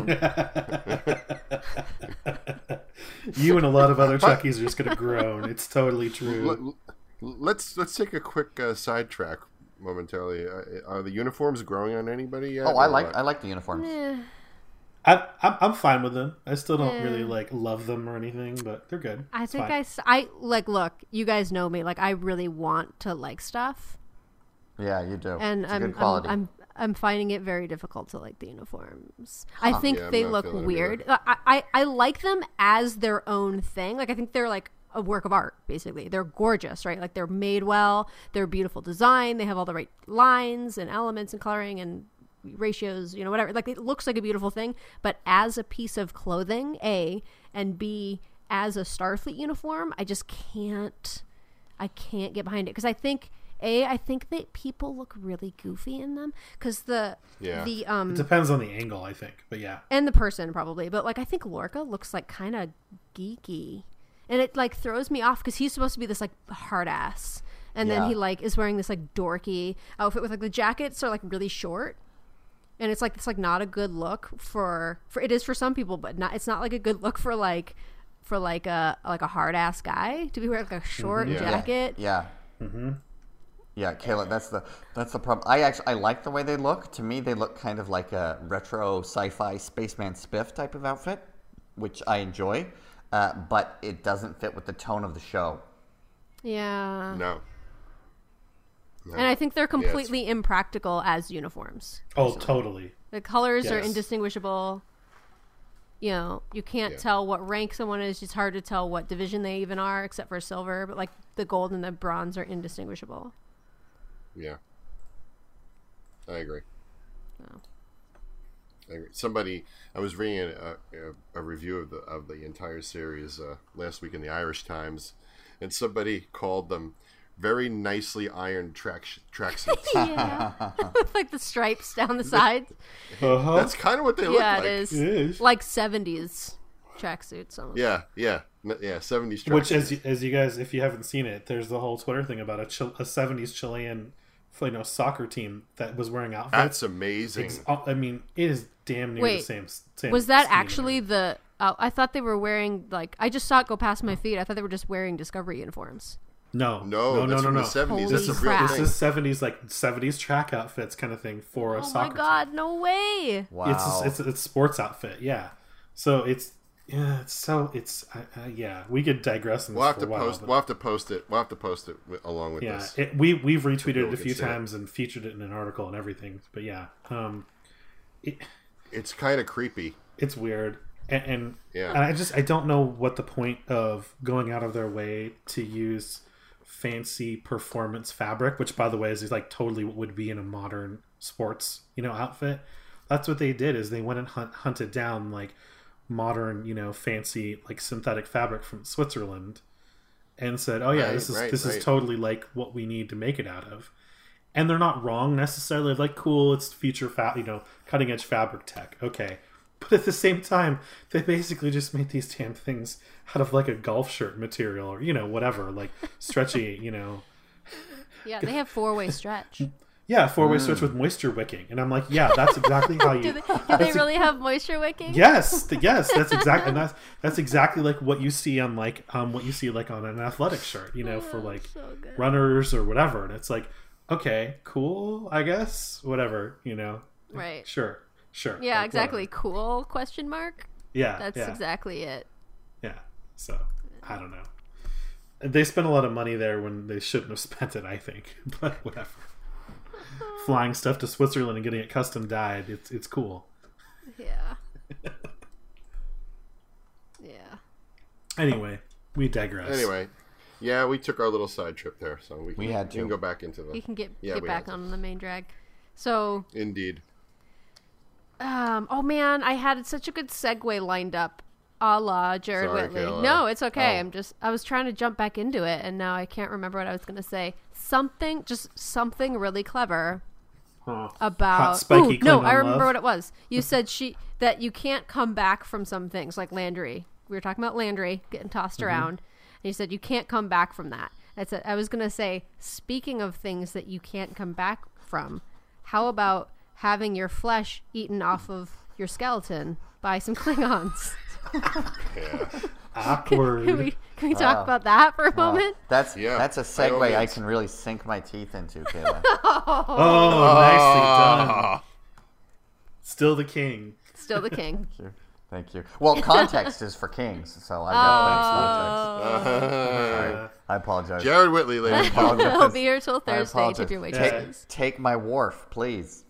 You and a lot of other Chuckies are just gonna groan. It's totally true. Let, let's let's take a quick uh, sidetrack momentarily. Uh, are the uniforms growing on anybody yet? Oh, I or like what? I like the uniforms. eh. I, I'm I'm fine with them. I still don't Yeah. really like love them or anything, but they're good. I It's think fine. I, s- I like. Look, you guys know me. Like, I really want to like stuff, Yeah, you do. and it's a I'm, good quality. I'm I'm I'm finding it very difficult to like the uniforms. I think Yeah, I'm they not look feeling it weird. I, I I like them as their own thing. Like, I think they're like a work of art. Basically, they're gorgeous, right? Like, they're made well. They're beautiful design. They have all the right lines and elements and coloring and ratios, you know, whatever. Like, it looks like a beautiful thing, but as a piece of clothing, A, and B, as a Starfleet uniform, I just can't I can't get behind it, because I think A, I think that people look really goofy in them, because the Yeah. the um It depends on the angle, I think. But yeah. and the person probably, but like I think Lorca looks like kind of geeky, and it like throws me off because he's supposed to be this like hard ass, and then Yeah. he like is wearing this like dorky outfit with like the jackets are like really short, and it's like it's like not a good look for for it is for some people, but not it's not like a good look for like for like a like a hard ass guy to be wearing like a short Yeah. jacket. Yeah. Mm-hmm. Yeah, Kayla, that's the that's the problem. I actually I like the way they look. To me, they look kind of like a retro sci-fi spaceman spiff type of outfit, which I enjoy. Uh, but it doesn't fit with the tone of the show. Yeah. No. No. And I think they're Yeah, it's- completely impractical as uniforms. Oh, personally. totally. The colors are Yes. indistinguishable. You know, you can't Yeah. tell what rank someone is. It's hard to tell what division they even are, except for silver. But like the gold and the bronze are indistinguishable. Yeah. I agree. Oh. I agree. Somebody, I was reading a, a, a review of the of the entire series uh, last week in the Irish Times, and somebody called them very nicely ironed track tracksuits. Yeah, with like the stripes down the sides. Uh-huh. That's kind of what they look Yeah, like. it is. It is. Like seventies tracksuits. Almost. Yeah, yeah, N- yeah. Seventies. Which, as you, as you guys, if you haven't seen it, there's the whole Twitter thing about a, Chil- a seventies Chilean, you know, soccer team that was wearing outfits. That's amazing. Ex- I mean, it is damn near Wait, the same. same Was that scheme and actually everything. the? Uh, I thought they were wearing like I just saw it go past my feet. I thought they were just wearing Discovery uniforms. No, No, no, no, that's no, from no. the seventies. Holy That's a real crap. This thing. is seventies, like seventies track outfits kind of thing for a Oh soccer my god! No way! Wow. team. It's a, it's a sports outfit, yeah. So it's yeah, it's so it's uh, uh, yeah. We could digress on this We'll have for to a while. post. but- We'll have to post it. We'll have to post it with, along with yeah, this. it, we we've retweeted people it a can few see it. times and featured it in an article and everything. But yeah, um, it, It's kind of creepy. it's weird, and, and Yeah. and I just I don't know what the point of going out of their way to use fancy performance fabric, which by the way is like totally what would be in a modern sports, you know, outfit. That's what they did, is they went and hunt, hunted down like modern, you know, fancy like synthetic fabric from Switzerland and said, oh yeah, Right, this is right, this right. is totally like what we need to make it out of. And they're not wrong necessarily. Like, cool, it's future fa- you know, cutting edge fabric tech. Okay. But at the same time, they basically just made these damn things out of like a golf shirt material or, you know, whatever, like stretchy, you know. Yeah, they have four way stretch. Yeah, four-way switch with moisture wicking, and I'm like, yeah, that's exactly how you. Do they, do that's they ex- really have moisture wicking? Yes, th- yes, that's exactly and that's that's exactly like what you see on like um what you see like on an athletic shirt, you know, for like so good. runners or whatever, and it's like, okay, cool, I guess, whatever, you know, Right. sure, sure, Yeah, like, exactly. whatever. Cool? Question mark. Yeah, That's yeah, exactly it. yeah. So I don't know. They spent a lot of money there when they shouldn't have spent it, I think, but whatever. Flying stuff to Switzerland and getting it custom dyed, it's it's cool. Yeah. Yeah. Anyway, we digress. Anyway, yeah, we took our little side trip there, so we, We can, had we can to. go back into the. You can get Yeah, get we back had to. on the main drag. So, Indeed. um, oh man, I had such a good segue lined up, a la Jared Sorry, Whitley. Kayla. No, it's okay. Oh. I'm just I was trying to jump back into it, and now I can't remember what I was gonna say. Something, just something really clever Huh. about. Hot, spiky Ooh, no, Klingon I remember love. what it was. You said she that you can't come back from some things like Landry. We were talking about Landry getting tossed Mm-hmm. around, and you said you can't come back from that. I said I was gonna say, speaking of things that you can't come back from, how about having your flesh eaten off of your skeleton by some Klingons? Yeah. Awkward. Can we can we talk Wow. about that for a Wow. moment? That's Yeah, that's a by all segue I means. can really sink my teeth into, Kayla. Oh, nicely done. Still the king. Still the king. Thank you. Thank you. Well, context is for kings, so I got plenty of context. Sorry. I apologize. Jared Whitley, ladies and gentlemen. I'll be here till I Thursday. apologize. Tip your Take, waitresses. take my wharf, please.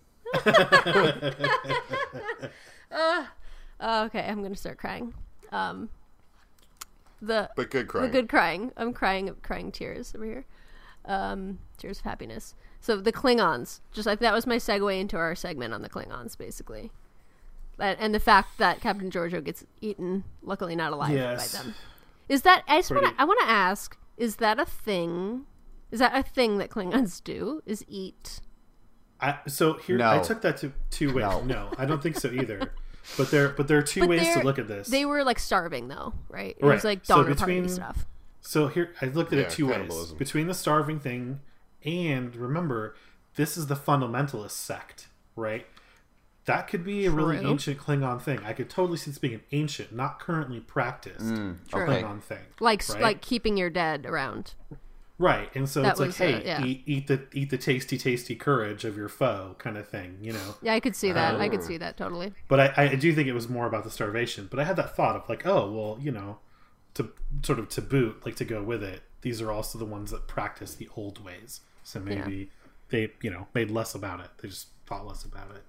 Oh, okay, I'm gonna start crying. Um, the But good crying. the good crying. I'm crying, crying tears over here. Um, tears of happiness. So the Klingons. Just like that was my segue into our segment on the Klingons, basically. That, and the fact that Captain Giorgio gets eaten, luckily not alive Yes. by them. Is that? I just want Pretty- to. I want to ask. Is that a thing? Is that a thing that Klingons do? Is eat? I, so here, No. I took that to two ways. No. No. I don't think so either. But there, but there are two But ways to they're- look at this. They were like starving though, right? It Right. was like So Donner between- Party stuff. So here, I looked at Yeah, it two ways. cannibalism. Between the starving thing and, remember, this is the fundamentalist sect, right? That could be a really True. ancient Klingon thing. I could totally see this being an ancient, not currently practiced True. Klingon thing. Like right? like keeping your dead around. Right, and so That it's like, was, hey, uh, yeah. eat, eat the eat the tasty, tasty courage of your foe, kind of thing, you know. Yeah, I could see that. I could Oh. see that totally. But I, I do think it was more about the starvation. But I had that thought of like, oh, well, you know, to sort of to boot, like to go with it, these are also the ones that practice the old ways. So maybe they, you know, made less about it. They just thought less about it.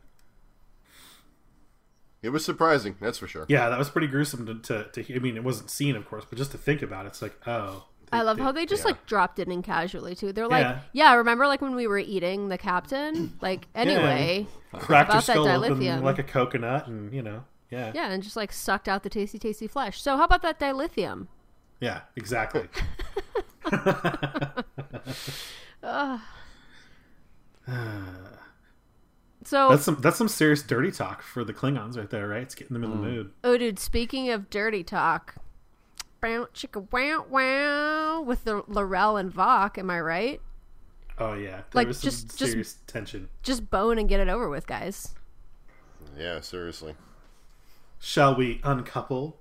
It was surprising, that's for sure. Yeah, that was pretty gruesome to, to, to hear. I mean, it wasn't seen, of course, but just to think about it, it's like, oh. I love how they just yeah. like dropped it in casually too. They're like, Yeah. yeah, remember like when we were eating the captain? Like anyway, cracked her about that skull open dilithium. like a coconut, and you know, yeah, yeah, and just like sucked out the tasty, tasty flesh. So how about that dilithium? yeah, exactly. So That's some that's some serious dirty talk for the Klingons right there, right? It's getting them in the mood. oh, dude, speaking of dirty talk, bow chicka wow wow with the Laurel and Vok. Am I right? Oh yeah, there Like, was some just- just- serious tension. Just bone and get it over with, guys. Yeah, seriously. Shall we uncouple?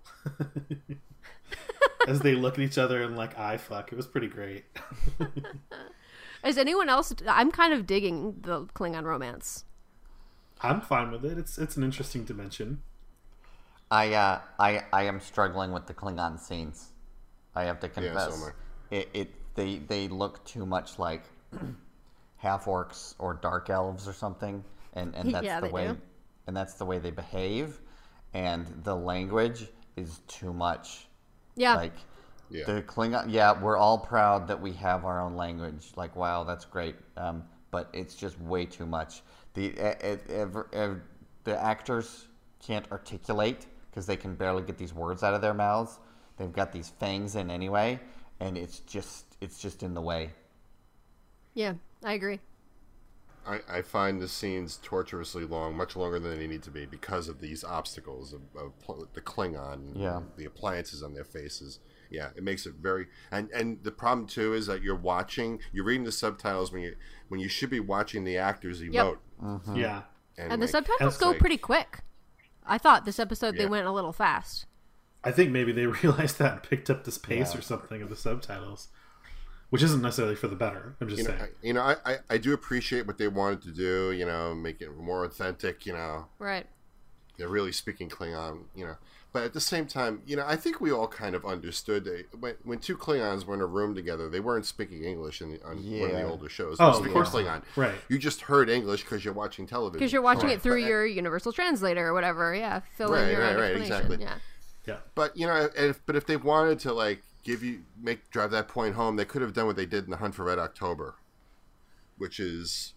As they look at each other and like eye fuck. It was pretty great. Is anyone else? I'm kind of digging the Klingon romance. I'm fine with it. It's it's an interesting dimension. I uh, I I am struggling with the Klingon scenes. I have to so confess. am I. it, it they they look too much like half orcs or dark elves or something, and and that's Yeah, the they way do. and that's the way they behave, and the language is too much. Yeah, Like Yeah. the Klingon, yeah, we're all proud that we have our own language. Like, wow, that's great. Um, but it's just way too much. The uh, uh, uh, uh, the actors can't articulate because they can barely get these words out of their mouths. They've got these fangs in anyway, and it's just it's just in the way. yeah, I agree. I, I find the scenes torturously long, much longer than they need to be, because of these obstacles of, of pl- the Klingon, and Yeah. the appliances on their faces. Yeah, it makes it very and and the problem too is that you're watching, you're reading the subtitles when you when you should be watching the actors emote. Yep. Mm-hmm. Yeah. And the like, subtitles it's go like- pretty quick. I thought this episode they Yeah. went a little fast. I think maybe they realized that and picked up this pace Yeah. or something of the subtitles, which isn't necessarily for the better. I'm just You know, saying. I, you know, I, I, I do appreciate what they wanted to do. You know, make it more authentic. You know, Right. they're really speaking Klingon. You know, but at the same time, you know, I think we all kind of understood that when when two Klingons were in a room together, they weren't speaking English in the, on one of the Yeah. older shows. Oh, They of speak course Klingon. Right. You just heard English because you're watching television. Because you're watching Right. it through But- your universal translator or whatever. Yeah. Fill in Right, your right, own right, explanation. exactly. Yeah. Yeah. But you know, if but if they wanted to like give you make drive that point home, they could have done what they did in The Hunt for Red October, which is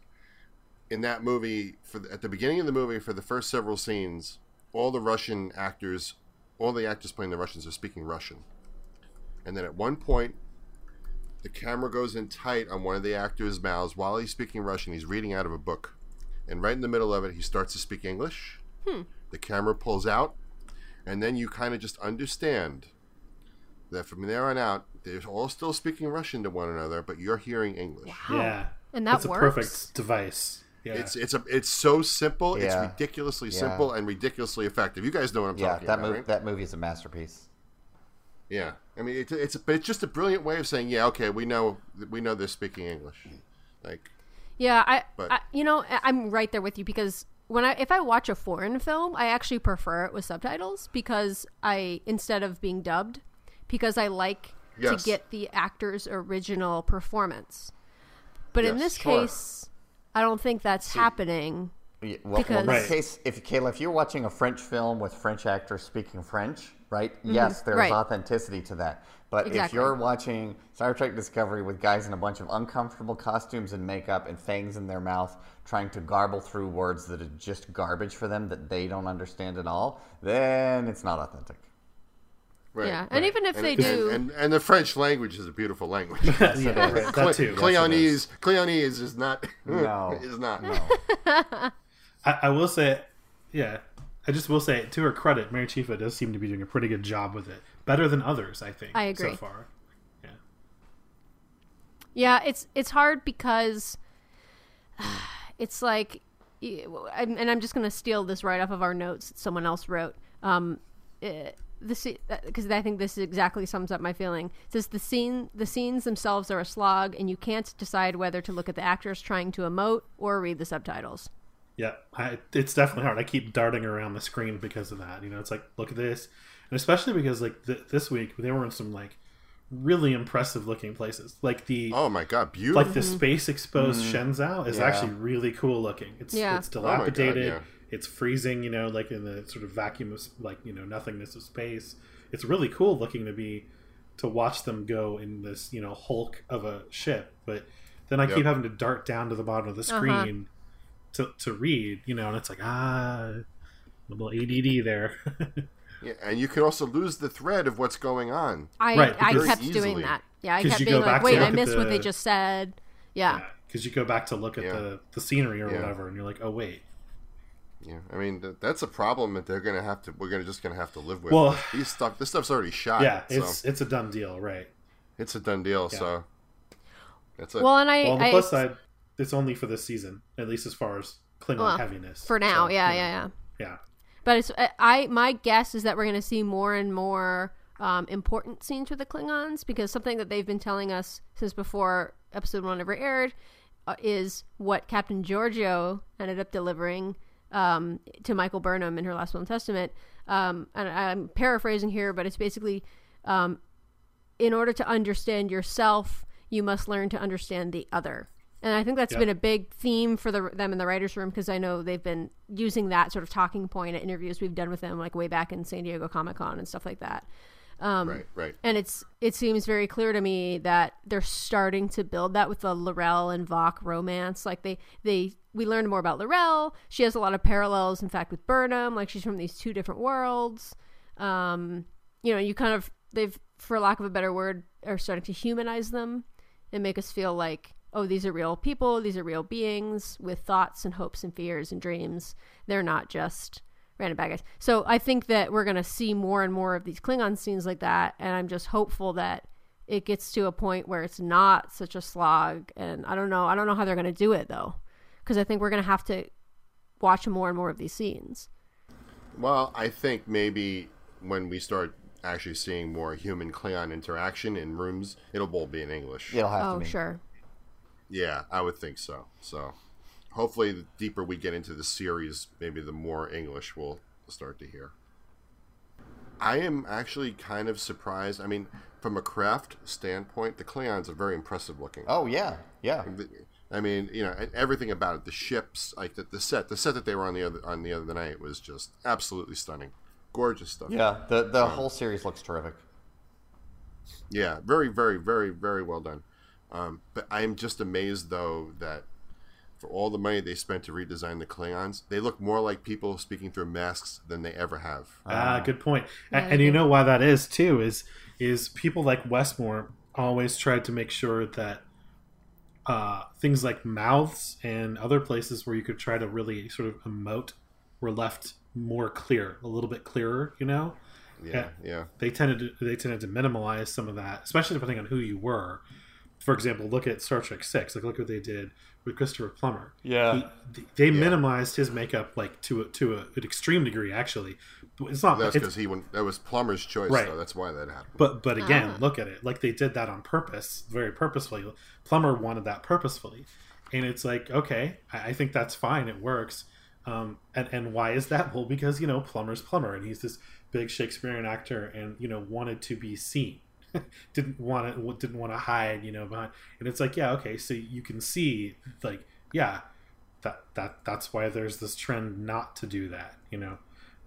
in that movie for the, at the beginning of the movie for the first several scenes, all the Russian actors, all the actors playing the Russians are speaking Russian, and then at one point, the camera goes in tight on one of the actors' mouths while he's speaking Russian. He's reading out of a book, and right in the middle of it, he starts to speak English. Hmm. The camera pulls out. And then you kind of just understand that from there on out, they're all still speaking Russian to one another, but you're hearing English. Wow. Yeah. And that That's works. a perfect device. Yeah. It's it's a it's so simple. It's Yeah. ridiculously Yeah. simple and ridiculously effective. You guys know what I'm Yeah, talking that about, movie right? that movie is a masterpiece. Yeah, I mean, it's it's but it's just a brilliant way of saying, yeah, okay, we know we know they're speaking English. Like, Yeah, I, But- I, you know, I- I'm right there with you because when I, if I watch a foreign film, I actually prefer it with subtitles because I, instead of being dubbed, because I like Yes. to get the actor's original performance. But in Yes, this sure. case, I don't think that's happening. Yeah, well, well, in Because- this Right. case, if Kayla, if you're watching a French film with French actors speaking French, right? Yes, there's Right. authenticity to that. But if Exactly. you're watching Star Trek Discovery with guys in a bunch of uncomfortable costumes and makeup and fangs in their mouth, trying to garble through words that are just garbage for them that they don't understand at all, then it's not authentic. right, Yeah, and even if and, they and, do, and, and the French language is a beautiful language. yeah, that too. Cleonese, Cleonese is not. No. is not. No. I, I will say, yeah, I just will say, to her credit, Mary Chifa does seem to be doing a pretty good job with it. Better than others, I think. I agree. So far. Yeah. yeah, it's it's hard because it's like, I'm- and I'm just going to steal this right off of our notes that someone else wrote. Um, eh, this because I think this exactly sums up my feeling. It says the scene, the scenes themselves are a slog, and you can't decide whether to look at the actors trying to emote or read the subtitles. Yeah, I, it's definitely hard. I keep darting around the screen because of that. You know, it's like, look at this. And especially because, like, th- this week, they were in some, like, really impressive looking places. Like, the Oh my god, beautiful! like the space exposed Shenzhou is Yeah. actually really cool looking. It's Yeah. it's Oh my God, dilapidated. yeah. It's freezing, you know, like in the sort of vacuum of like, you know, nothingness of space. It's really cool looking to be to watch them go in this, you know, hulk of a ship. But then I Yep. keep having to dart down to the bottom of the Uh-huh. screen to to read, you know, and it's like ah, a little A D D there. Yeah, and you can also lose the thread of what's going on. I Right, I because- kept Very doing easily. that. Yeah, I 'Cause kept you being go like, back to wait, look I at missed what they the- just said. Yeah. Because you go back to look at Yeah. the the scenery or Yeah. whatever, and you're like, oh wait. Yeah, I mean th- that's a problem that they're gonna have to. We're gonna just gonna have to live with. Well- These stuff, this stuff's already shot. Yeah, so it's it's a done deal, right? it's a done deal. Yeah. So that's it. Well, and I, Well, on the I plus side, it's only for this season, at least as far as Klingon Well, heaviness. for now, So, yeah, you know, yeah, yeah. yeah. But it's I- I my guess is that we're going to see more and more um, important scenes with the Klingons because something that they've been telling us since before episode one ever aired uh, is what Captain Giorgio ended up delivering um, to Michael Burnham in her last will and testament. Um, and I'm paraphrasing here, but it's basically um, in order to understand yourself, you must learn to understand the other. And I think that's Yeah. been a big theme for the, them in the writers' room because I know they've been using that sort of talking point at interviews we've done with them, like way back in San Diego Comic-Con and stuff like that. Um, right, right. And it's it seems very clear to me that they're starting to build that with the L'Rell and Vok romance. Like they they we learned more about L'Rell. She has a lot of parallels, in fact, with Burnham. Like she's from these two different worlds. Um, you know, you kind of they've, for lack of a better word, are starting to humanize them and make us feel like, oh, these are real people. These are real beings with thoughts and hopes and fears and dreams. They're not just random bad guys. So I think that we're going to see more and more of these Klingon scenes like that, and I'm just hopeful that it gets to a point where it's not such a slog. And I don't know. I don't know how they're going to do it, though, because I think we're going to have to watch more and more of these scenes. Well, I think maybe when we start actually seeing more human Klingon interaction in rooms, it'll all be in English. It'll have Oh, to be. sure. Yeah, I would think so. So hopefully the deeper we get into the series, maybe the more English we'll start to hear. I am actually kind of surprised. I mean, from a craft standpoint, the Klingons are very impressive looking. Oh yeah, yeah. I mean, you know, everything about it, the ships, like the, the set, the set that they were on the other on the other night was just absolutely stunning, gorgeous stuff. Yeah, the the whole series looks terrific. Yeah, very, very, very, very well done. Um, but I am just amazed though that for all the money they spent to redesign the Klingons, they look more like people speaking through masks than they ever have. Ah, good point. Yeah, and, and you yeah. know why that is too is is people like Westmore always tried to make sure that uh, things like mouths and other places where you could try to really sort of emote were left more clear, a little bit clearer. You know, Yeah, yeah. they tended to, they tended to minimalize some of that, especially depending on who you were. For example, look at Star Trek Six. Like, look what they did with Christopher Plummer. Yeah. He, they Yeah. minimized his makeup like to a, to a, an extreme degree. Actually, But it's not. That's it's, because he went. That was Plummer's choice, Right. though. That's why that happened. But but again, Ah. look at it. Like they did that on purpose, very purposefully. Plummer wanted that purposefully, and it's like, okay, I, I think that's fine. It works. Um, and and why is that? Well, because you know Plummer's Plummer, and he's this big Shakespearean actor, and you know wanted to be seen, didn't want to didn't want to hide, you know, behind. And it's like, yeah, okay, so you can see, like, yeah, that that that's why there's this trend not to do that, you know.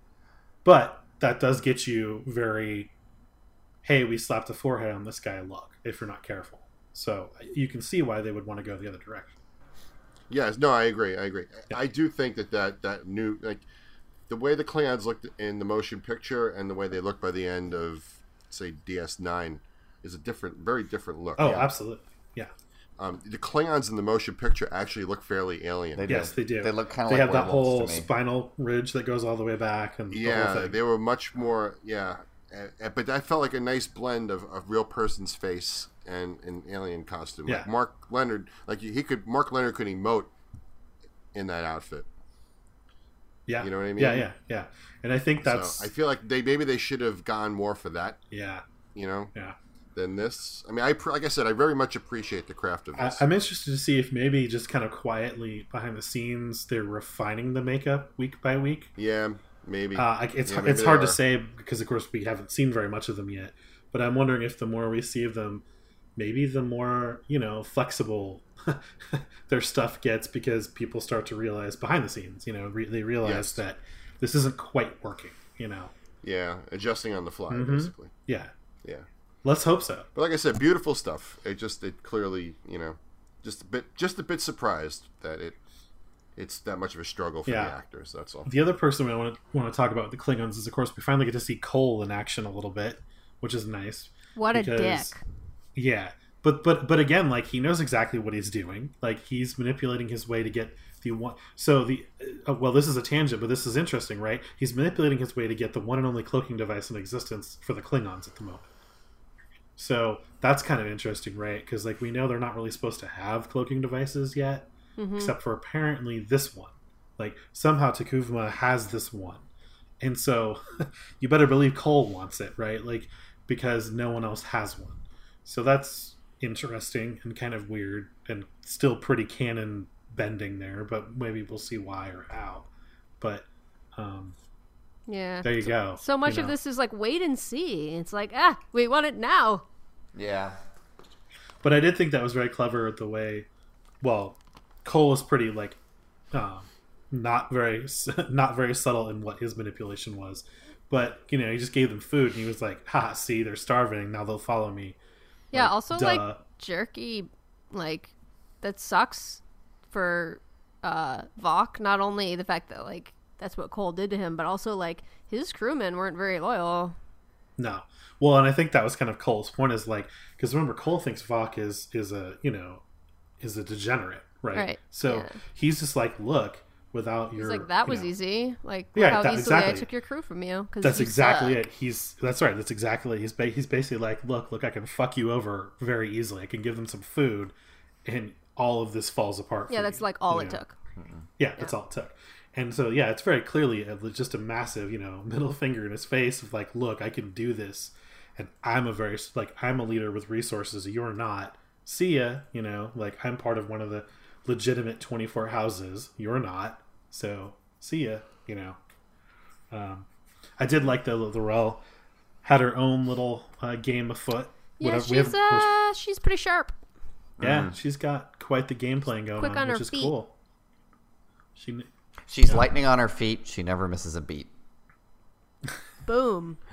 But that does get you very, hey, we slapped a forehead on this guy look, if you're not careful. So you can see why they would want to go the other direction. Yes, no, I agree. I agree. I do think that, that that new, like, the way the Klingons looked in the motion picture and the way they look by the end of, say, D S nine is a different, very different look. Oh, Yeah. absolutely. Yeah. Um, the Klingons in the motion picture actually look fairly alien. They Yes, do. they do. They look kind of They like have that werewolves whole to me. spinal ridge that goes all the way back, and the whole yeah, thing. they were much more, yeah. Uh, uh, but that felt like a nice blend of a real person's face and an alien costume. Like Yeah. Mark Leonard, like he could, Mark Leonard could emote in that outfit. Yeah. You know what I mean? Yeah, yeah, yeah. And I think that's So I feel like they maybe they should have gone more for that, yeah, you know, yeah. than this. I mean, I pr- like I said, I very much appreciate the craft of I, this. I'm interested to see if maybe just kind of quietly behind the scenes they're refining the makeup week by week. yeah, maybe. Uh, I- it's Yeah, maybe it's they hard to are. say because of course we haven't seen very much of them yet. But I'm wondering if the more we see of them, maybe the more, you know, flexible their stuff gets because people start to realize behind the scenes, you know, re- they realize Yes. that this isn't quite working, you know. Yeah, adjusting on the fly, Mhm. basically. Yeah. Yeah, Let's hope so. but like I said, beautiful stuff. It just it clearly, you know, just a bit, just a bit surprised that it it's that much of a struggle for Yeah. the actors. That's all. The other person I want to want to talk about with the Klingons is, of course, we finally get to see Cole in action a little bit, which is nice. What a Because- dick. Yeah, but but but again, like he knows exactly what he's doing. Like he's manipulating his way to get the one. So the uh, well, this is a tangent, but this is interesting, right? He's manipulating his way to get the one and only cloaking device in existence for the Klingons at the moment. So that's kind of interesting, right? Because like we know they're not really supposed to have cloaking devices yet, Mhm. except for apparently this one. Like somehow Takuvma has this one, and so you better believe Cole wants it, right? Like because no one else has one. So that's interesting and kind of weird and still pretty canon bending there, but maybe we'll see why or how. But um, Yeah. there you go. So much you of know. this is like wait and see. It's like, ah, we want it now. Yeah. But I did think that was very clever the way, well, Cole is pretty like um, not very not very subtle in what his manipulation was. But, you know, he just gave them food and he was like, ha, see, they're starving, now they'll follow me. Yeah, Like, also duh. like jerky, like that sucks for uh Vok. Not only the fact that like that's what Cole did to him, but also like his crewmen weren't very loyal. No. Well, and I think that was kind of Cole's point is like, because remember, Cole thinks Vok is, is a, you know, is a degenerate, right? Right, So yeah. he's just like, look, without He's your. like, that you was know." easy. Like, Yeah, look how that- easily I exactly. took your crew from you. Cause That's you exactly suck. it. He's that's right. That's exactly it. He's ba- he's basically like, look, look, I can fuck you over very easily. I can give them some food, and all of this falls apart. Yeah, for that's you, like all you it know? took. Yeah, that's all it took. And so, yeah, it's very clearly a, just a massive, you know, middle finger in his face of like, look, I can do this, and I'm a very like I'm a leader with resources. You're not. See ya. You know, like I'm part of one of the legitimate twenty-four houses. You're not. So see ya. You know. Um, I did like the Laurel had her own little uh, game afoot. Yeah, Whatever- we have- she's uh, she's pretty sharp. yeah, she's got quite the game plan going Quick on, on which her is feet. cool. She She's lightning on her feet. She never misses a beat. Boom.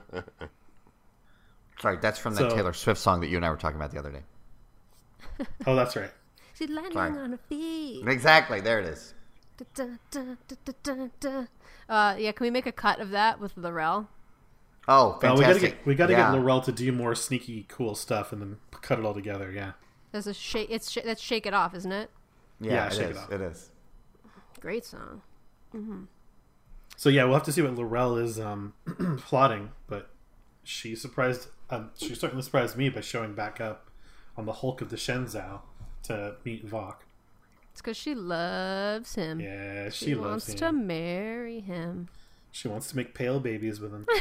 Sorry, that's from that So- Taylor Swift song that you and I were talking about the other day. oh, that's right. She's landing Sorry. on her feet. Exactly, there it is. Da, da, da, da, da, da, da. Uh, yeah, can we make a cut of that with Laurel? Oh, Uh, fantastic. we gotta get we gotta yeah. get Laurel to do more sneaky, cool stuff, and then cut it all together. Yeah. There's a shake. It's sh- that's Shake It Off, isn't it? Yeah, Yeah, it shake it is. off. It is. Great song. So yeah, we'll have to see what Laurel is um, plotting, but she surprised. Um, she certainly surprised me by showing back up on the Hulk of the Shenzhou to meet Vok. It's because she loves him. Yeah, she, she loves wants him. to marry him. She wants to make pale babies with him.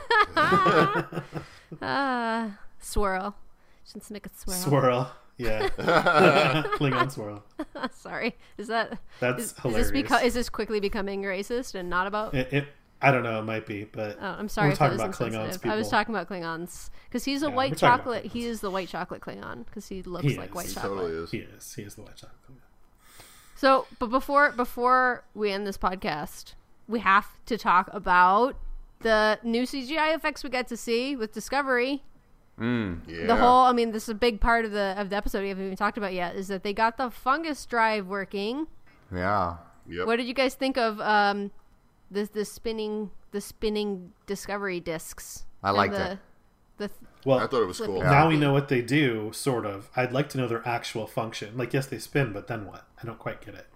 Ah, swirl. She wants to make a swirl. Swirl. Yeah. Klingon swirl. Sorry, is that That's is, is hilarious. this beca- is this quickly becoming racist and not about? It, it, I don't know. It might be, but Oh, I'm sorry we're if that talking was about Klingons. insensitive. People. I was talking about Klingons because he's a Yeah, white we're talking about chocolate. He Klingons. is the white chocolate Klingon because he looks He like is. white He chocolate. totally is. He is. He is the white chocolate. So, but before before we end this podcast, we have to talk about the new C G I effects we got to see with Discovery. Mm. Yeah. The whole, I mean, this is a big part of the of the episode we haven't even talked about yet, is that they got the fungus drive working. Yeah. Yep. What did you guys think of um, the the spinning the spinning Discovery discs? I and liked the, it. The th- Well, I thought it was Flipping cool. Yeah. now we know what they do, sort of. I'd like to know their actual function. Like, yes, they spin, but then what? I don't quite get it.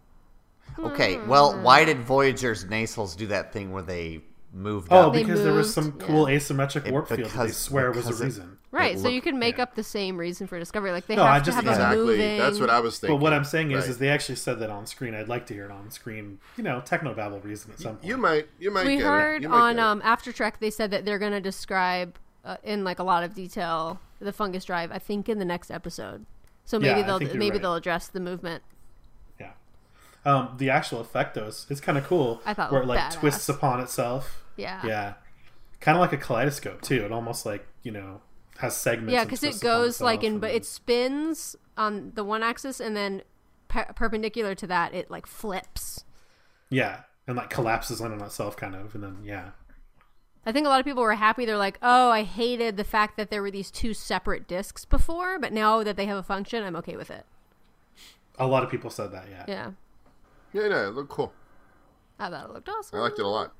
Okay, well, why did Voyager's nacelles do that thing where they moved Oh, up? They because there was some moved, cool yeah. asymmetric It- warp field that they because- swear was because a it- reason. right, It so you looked- can make yeah. up the same reason for Discovery. Like they No, I have to just- have a Exactly. moving. That's what I was thinking. But what I'm saying is, Right. is they actually said that on screen. I'd like to hear it on screen. You know, technobabble reason at some point. You might. You might. we get heard it. You might on get it. um, After Trek they said that they're going to describe uh, in like a lot of detail the fungus drive. I think in the next episode. So maybe Yeah, I they'll think you're maybe right. they'll address the movement. Yeah. Um, the actual effect, though, is it's kind of cool. I thought it where it looked like badass. twists upon itself. Yeah. Yeah. Kind of like a kaleidoscope too. It almost like you know has segments. Yeah, and because it twists upon goes like itself in, and but then- it spins on the one axis and then per- perpendicular to that, it like flips. yeah, and like collapses on itself, kind of, and then yeah. I think a lot of people were happy. They're like, "Oh, I hated the fact that there were these two separate discs before, but now that they have a function, I'm okay with it." A lot of people said that. Yeah. Yeah, Yeah, no, it looked cool. I thought it looked awesome. I liked it a lot.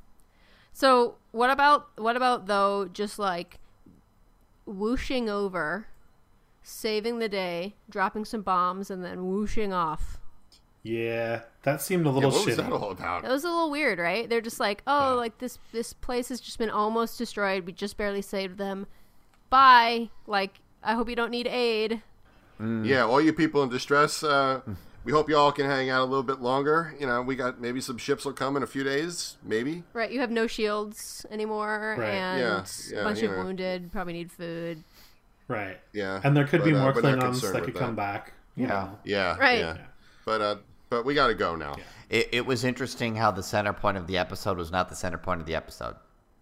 So what about what about though? Just like whooshing over, saving the day, dropping some bombs, and then whooshing off. Yeah, that seemed a Yeah, little what was shitty. that all about? That was a little weird, right? They're just like, oh, Yeah. like this this place has just been almost destroyed. We just barely saved them. Bye. Like, I hope you don't need aid. Yeah, all you people in distress, uh, we hope you all can hang out a little bit longer. You know, we got maybe some ships will come in a few days, maybe. Right, you have no shields anymore, Right. and Yeah, a yeah, bunch you of know. wounded. Probably need food. Right. Yeah, And there could but, be uh, more we're not Klingons concerned that with could come back. You Yeah. know. Yeah, Right. Yeah. But uh, but we got to go now. It, it was interesting how the center point of the episode was not the center point of the episode.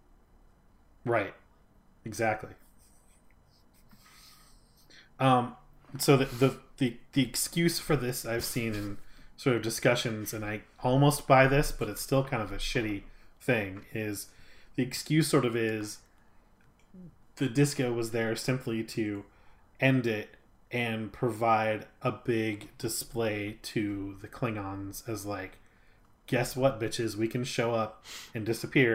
Right. Exactly. Um. So the, the the the excuse for this I've seen in sort of discussions, and I almost buy this, but it's still kind of a shitty thing. Is the excuse sort of is the disco was there simply to end it and provide a big display to the Klingons as like, guess what, bitches, we can show up and disappear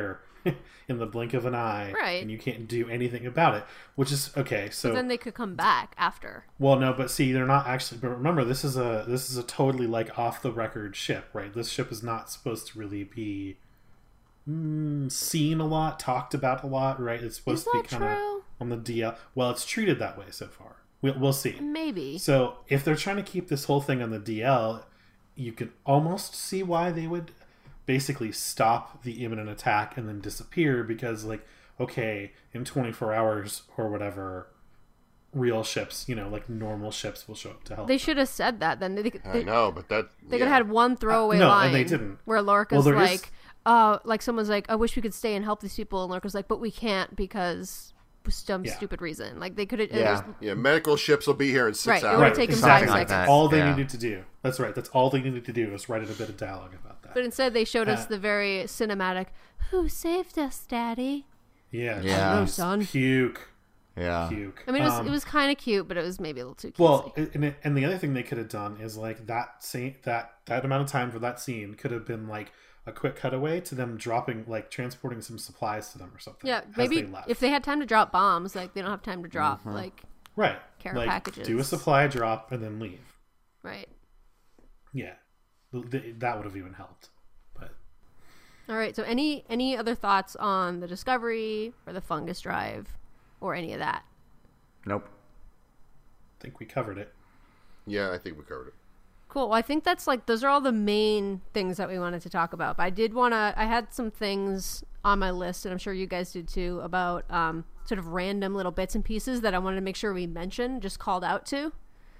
in the blink of an eye, Right. and you can't do anything about it. Which is okay. So But then they could come back after. well, no, but see, they're not actually. But remember, this is a this is a totally like off the record ship, right? This ship is not supposed to really be mm, seen a lot, talked about a lot, right? It's supposed Is to be that kind of true? on the D L. Well, it's treated that way so far. We'll, we'll see. Maybe. So if they're trying to keep this whole thing on the D L, you can almost see why they would basically stop the imminent attack and then disappear, because like, okay, in twenty-four hours or whatever, real ships, you know, like normal ships will show up to help. They should have said that then. They, they, I know, but that They yeah. could have had one throwaway Uh, no, line. and they didn't. Where Lorca's Well, there is- like, uh, like someone's like, I wish we could stay and help these people. And Lorca's like, but we can't because some Yeah. stupid reason. Like they could have. Yeah. Yeah, medical ships will be here in six Right, it hours. would've right, taken exactly. five seconds. That's all they Yeah. needed to do. That's right. That's all they needed to do was write a bit of dialogue about that. But instead, they showed us Uh, the very cinematic, "Who saved us, Daddy?" yeah, Yeah. Hello, Jeez. son. Puke, Yeah. puke. I mean, it was, Um, it was kind of cute, but it was maybe a little too cutesy. Well, and, it- and the other thing they could have done is like that scene, that that amount of time for that scene could have been like a quick cutaway to them dropping, like transporting some supplies to them or something. yeah, as maybe they left. if they had time to drop bombs, like they don't have time to drop, Mm-hmm. like right, care like packages. do a supply drop and then leave. right. Yeah, Th- th- that would have even helped. But All right. So, any any other thoughts on the Discovery or the fungus drive, or any of that? Nope. I think we covered it. Yeah, I think we covered it. Cool. Well, I think that's like those are all the main things that we wanted to talk about. But I did want to. I had some things on my list, and I'm sure you guys did too, about um, sort of random little bits and pieces that I wanted to make sure we mentioned, just called out to.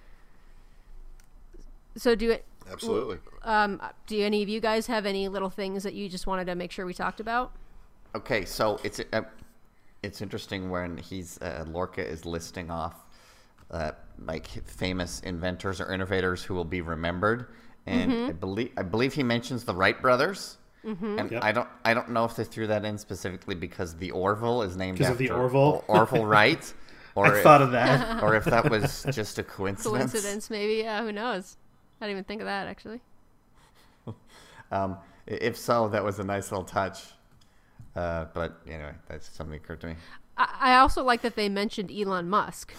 So do it. Absolutely. Um, do any of you guys have any little things that you just wanted to make sure we talked about? Okay, so it's uh, it's interesting when he's uh, Lorca is listing off uh, like famous inventors or innovators who will be remembered, and Mm-hmm. I believe I believe he mentions the Wright brothers, mm-hmm. and Yep. I don't I don't know if they threw that in specifically because the Orville is named Because after of the Orville? O- Orville Wright, or I if, thought of that. or if that was just a coincidence. Coincidence, maybe. Yeah, who knows? I didn't even think of that actually. Um, i- if so, that was a nice little touch. Uh, but anyway, that's something that occurred to me. I, I also like that they mentioned Elon Musk.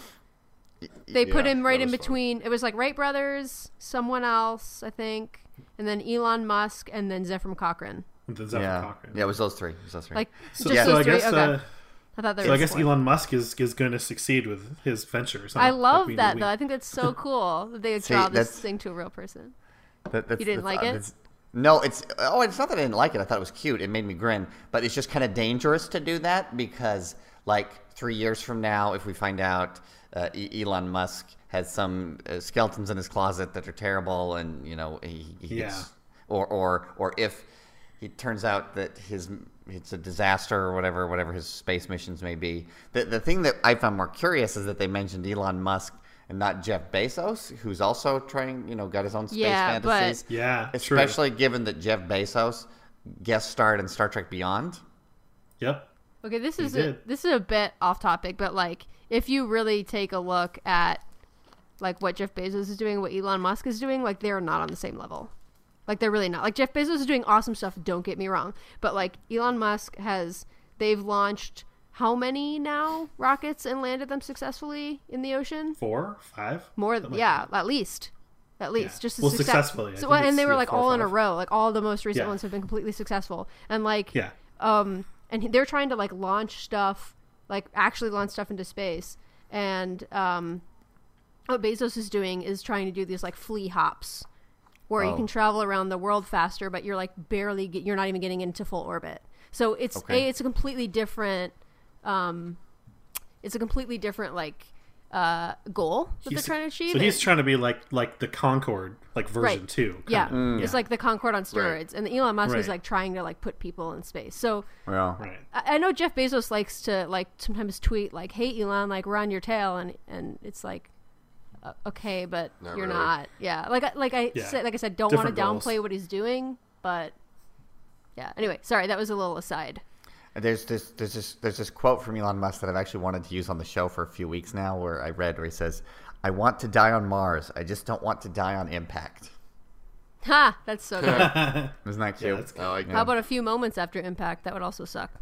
They put Yeah, him right that in was fun. between. It was like Wright brothers, someone else, I think, and then Elon Musk, and then Zephram Cochrane. And then Zephyr Yeah, Cochrane. yeah, it was those three. It was those three. Like So, just so those I three. guess, okay. uh, I thought there so I was guess four. Elon Musk is, is going to succeed with his ventures. huh? I Like love we- that we- though. I think that's so cool that they would See, draw this that's- thing to a real person. That- that's- You didn't that's- like uh, it? that's- No, it's oh, it's not that I didn't like it. I thought it was cute. It made me grin, but it's just kind of dangerous to do that because, like, three years from now, if we find out uh, e- Elon Musk has some uh, skeletons in his closet that are terrible, and you know, he, he Yeah. gets, or or or if it turns out that his it's a disaster or whatever, whatever his space missions may be. The the thing that I found more curious is that they mentioned Elon Musk and not Jeff Bezos, who's also trying, you know, got his own space Yeah, but- fantasies. Yeah, true. Especially given that Jeff Bezos guest starred in Star Trek Beyond. Yep. Okay, this He is a, did. this is a bit off topic, but like if you really take a look at like what Jeff Bezos is doing, what Elon Musk is doing, like they're not on the same level. Like they're really not. Like Jeff Bezos is doing awesome stuff, don't get me wrong, but like Elon Musk has they've launched how many now rockets and landed them successfully in the ocean? Four, five, More, Something like yeah, that. at least, at least, Yeah. just as Well, success- successfully, I So, think and it's, they were yeah, like four or all in a five. row. Like all the most recent Yeah. ones have been completely successful, and like, Yeah. um, and they're trying to like launch stuff, like actually launch stuff into space, and um, what Bezos is doing is trying to do these like flea hops, where you Oh. can travel around the world faster, but you're like barely, get, you're not even getting into full orbit. So it's Okay. a, it's a completely different, um, it's a completely different like uh goal that He's- they're trying to achieve. So he's And- trying to be like like the Concorde, like version Right. two. kind yeah, of. it's like the Concorde on steroids, and Elon Musk is Right. like trying to like put people in space. So Well, Right. I, I know Jeff Bezos likes to like sometimes tweet like, "Hey Elon, like we're on your tail," and and it's like, uh, okay, but Not you're really. not. Yeah, like I- like I Yeah. said, like I said, don't want to Different goals. downplay what he's doing, but yeah. Anyway, sorry, that was a little aside. there's this there's this there's this quote from Elon Musk that I've actually wanted to use on the show for a few weeks now, where I read where he says, "I want to die on Mars. I just don't want to die on impact." Ha! That's so good. Isn't that cute? that's good. I like How about a few moments after impact? That would also suck.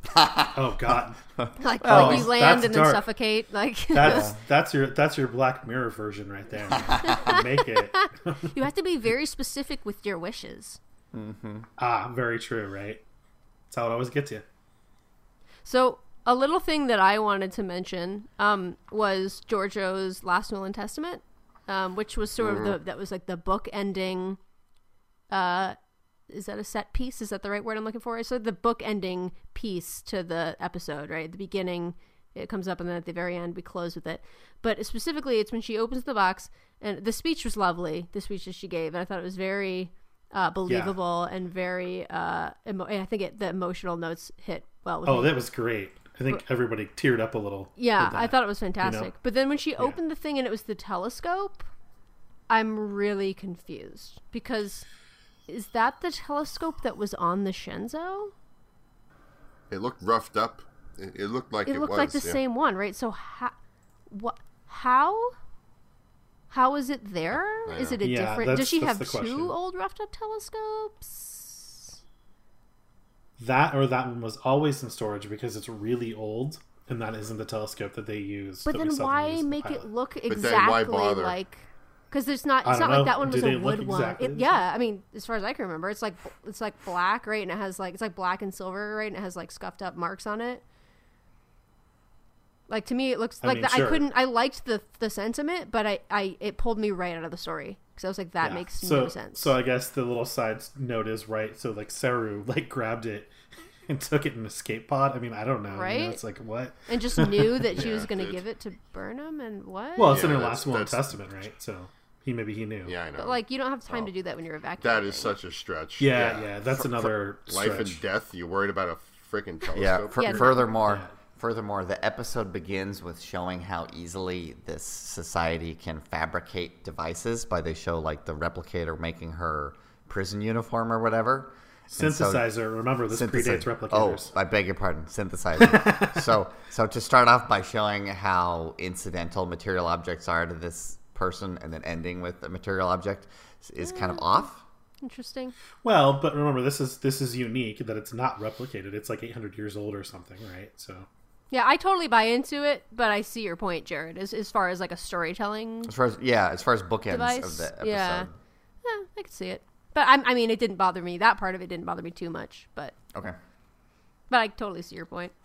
Oh God, Like, Oh, like you land that's and then dark. suffocate. Like that's that's your that's your Black Mirror version right there. You make it. you have to be very specific with your wishes. Ah, very true, right? That's how it always gets you. So a little thing that I wanted to mention um, was Giorgio's Last Will and Testament, um, which was sort Mm-hmm. of the that was like the book ending. Uh, is that a set piece? Is that the right word I'm looking for? So the book ending piece to the episode, right? At the beginning, it comes up, and then at the very end, we close with it. But specifically, it's when she opens the box, and the speech was lovely. The speech that she gave, and I thought it was very uh, believable and very. Uh, emo- I think it, the emotional notes hit well. With Oh, me. that was great. I think everybody teared up a little. Yeah, with I that. thought it was fantastic. you know? But then when she opened the thing and it was the telescope, I'm really confused because is that the telescope that was on the Shenzhou? It looked roughed up. It, it looked like it, It looked was. like the yeah. same one, right? So how, what, how, how is it there? I Is know. it a Yeah, different? that's- Does she that's have the two question. old roughed up telescopes? That or that one was always in storage because it's really old, and that isn't the telescope that they use. But that we then saw them why use in the make it pilot. look then exactly why bother? like? Because there's not. I It's don't not like know. that one Do was they a look wood one. exactly It, the yeah, I mean, as far as I can remember, it's like it's like black, right? And it has like it's like black and silver, right? And it has like scuffed up marks on it. Like to me, it looks I like mean, that. sure. I couldn't. I liked the the sentiment, but I, I it pulled me right out of the story because I was like, that Yeah. makes so, no sense. So I guess the little side note is right. So like Saru like grabbed it and took it in an escape pod. I mean, I don't know. You know, Right? it's like what? and just knew that she Yeah, was going to dude. give it to Burnham, and what? Well, it's Yeah, in her that's- last will and that's- testament, right? So he maybe he knew. Yeah, I know. but like, you don't have time Well, to do that when you're evacuating. that is such a stretch. Yeah, yeah. That's another Life stretch. and death. You worried about a freaking telescope? Yeah. F- Yeah, no. furthermore, Yeah. furthermore, the episode begins with showing how easily this society can fabricate devices. By they show like the replicator making her prison uniform or whatever. And so- Synthesizer. Remember, this Synthesizer. predates replicators. Oh, I beg your pardon. Synthesizer. so, so to start off by showing how incidental material objects are to this person, and then ending with a material object is kind of off. Interesting. Well, but remember, this is this is unique that it's not replicated. It's like eight hundred years old or something, right? So Yeah, I totally buy into it, but I see your point, Jared, as as far as like a storytelling As far as yeah, as far as bookends device. of the episode. Yeah. Yeah, I can see it. But I, I mean, it didn't bother me. That part of it didn't bother me too much. But Okay. but I totally see your point.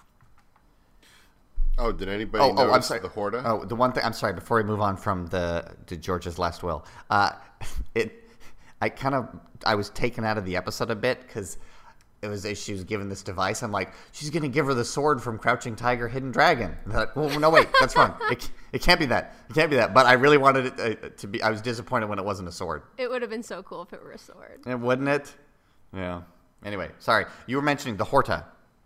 Oh, did anybody Oh, notice oh, I'm sorry. the Horda? Oh, the one thing. I'm sorry. Before we move on from the to George's last will, uh, it, I kind of, I was taken out of the episode a bit because it was as she was given this device. I'm like, she's gonna give her the sword from Crouching Tiger, Hidden Dragon. And they're like, well, no, wait, that's wrong. It, it can't be that. It can't be that. But I really wanted it uh, to be. I was disappointed when it wasn't a sword. It would have been so cool if it were a sword. And wouldn't it? Yeah. Anyway, sorry. You were mentioning the Horta.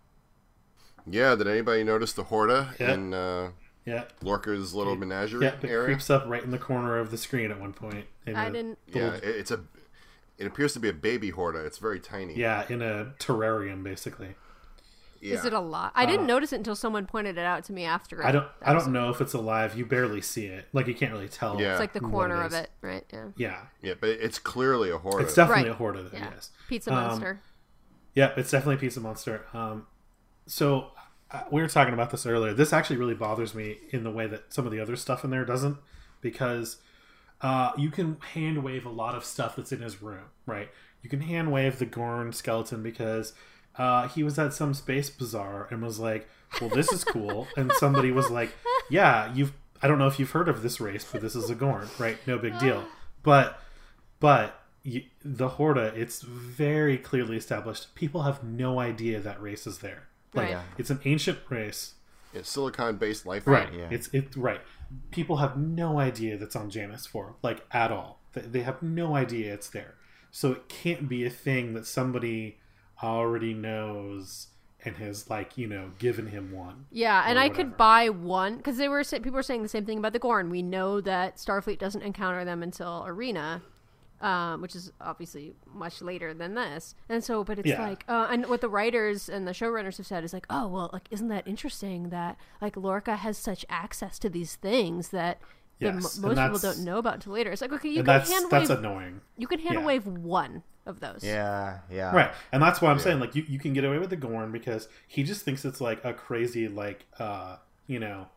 Yeah, did anybody notice the Horda Yeah. in uh, yeah, Lorca's little menagerie yeah. It area? creeps up right in the corner of the screen at one point. in I a didn't. Yeah, little- it, it's a. It appears to be a baby Horda. It's very tiny. Yeah, in a terrarium, basically. Yeah. Is it a lot? I didn't notice it until someone pointed it out to me after. Uh, I don't. that I was- don't know if it's alive. You barely see it. Like you can't really tell. Yeah. It's like the what corner it of is. it, right? Yeah. Yeah, Yeah, but it's clearly a Horda. it's definitely Right. a Horda. Yeah. Yes. Pizza Um, monster. Yeah, it's definitely a Pizza Monster. Um, so uh, we were talking about this earlier. This actually really bothers me in the way that some of the other stuff in there doesn't, because uh, you can hand wave a lot of stuff that's in his room, right? You can hand wave the Gorn skeleton because uh, he was at some space bazaar and was like, "Well, this is cool," and somebody was like, "Yeah, you've." I don't know if you've heard of this race, but this is a Gorn, right? No big deal. But, but. You, the Horda, it's very clearly established. People have no idea that race is there. Like, Right. it's an ancient race, Yeah, silicon-based life. right? form. yeah. It's it right. People have no idea that's on Janus four, like at all. They, they have no idea it's there. So it can't be a thing that somebody already knows and has like you know given him one. Yeah, and or I whatever. could buy one because they were sa- people were saying the same thing about the Gorn. We know that Starfleet doesn't encounter them until Arena, um, which is obviously much later than this. And so, but it's Yeah. like, uh, and what the writers and the showrunners have said is like, oh well, like isn't that interesting that like Lorca has such access to these things that. The, Yes, mo- and most people that's- don't know about until later. It's like okay, you And can that's hand that's wave annoying. you can hand yeah. wave one, of those. Yeah, yeah. Right, and that's why I'm Yeah. saying like you, you can get away with the Gorn because he just thinks it's like a crazy like uh you know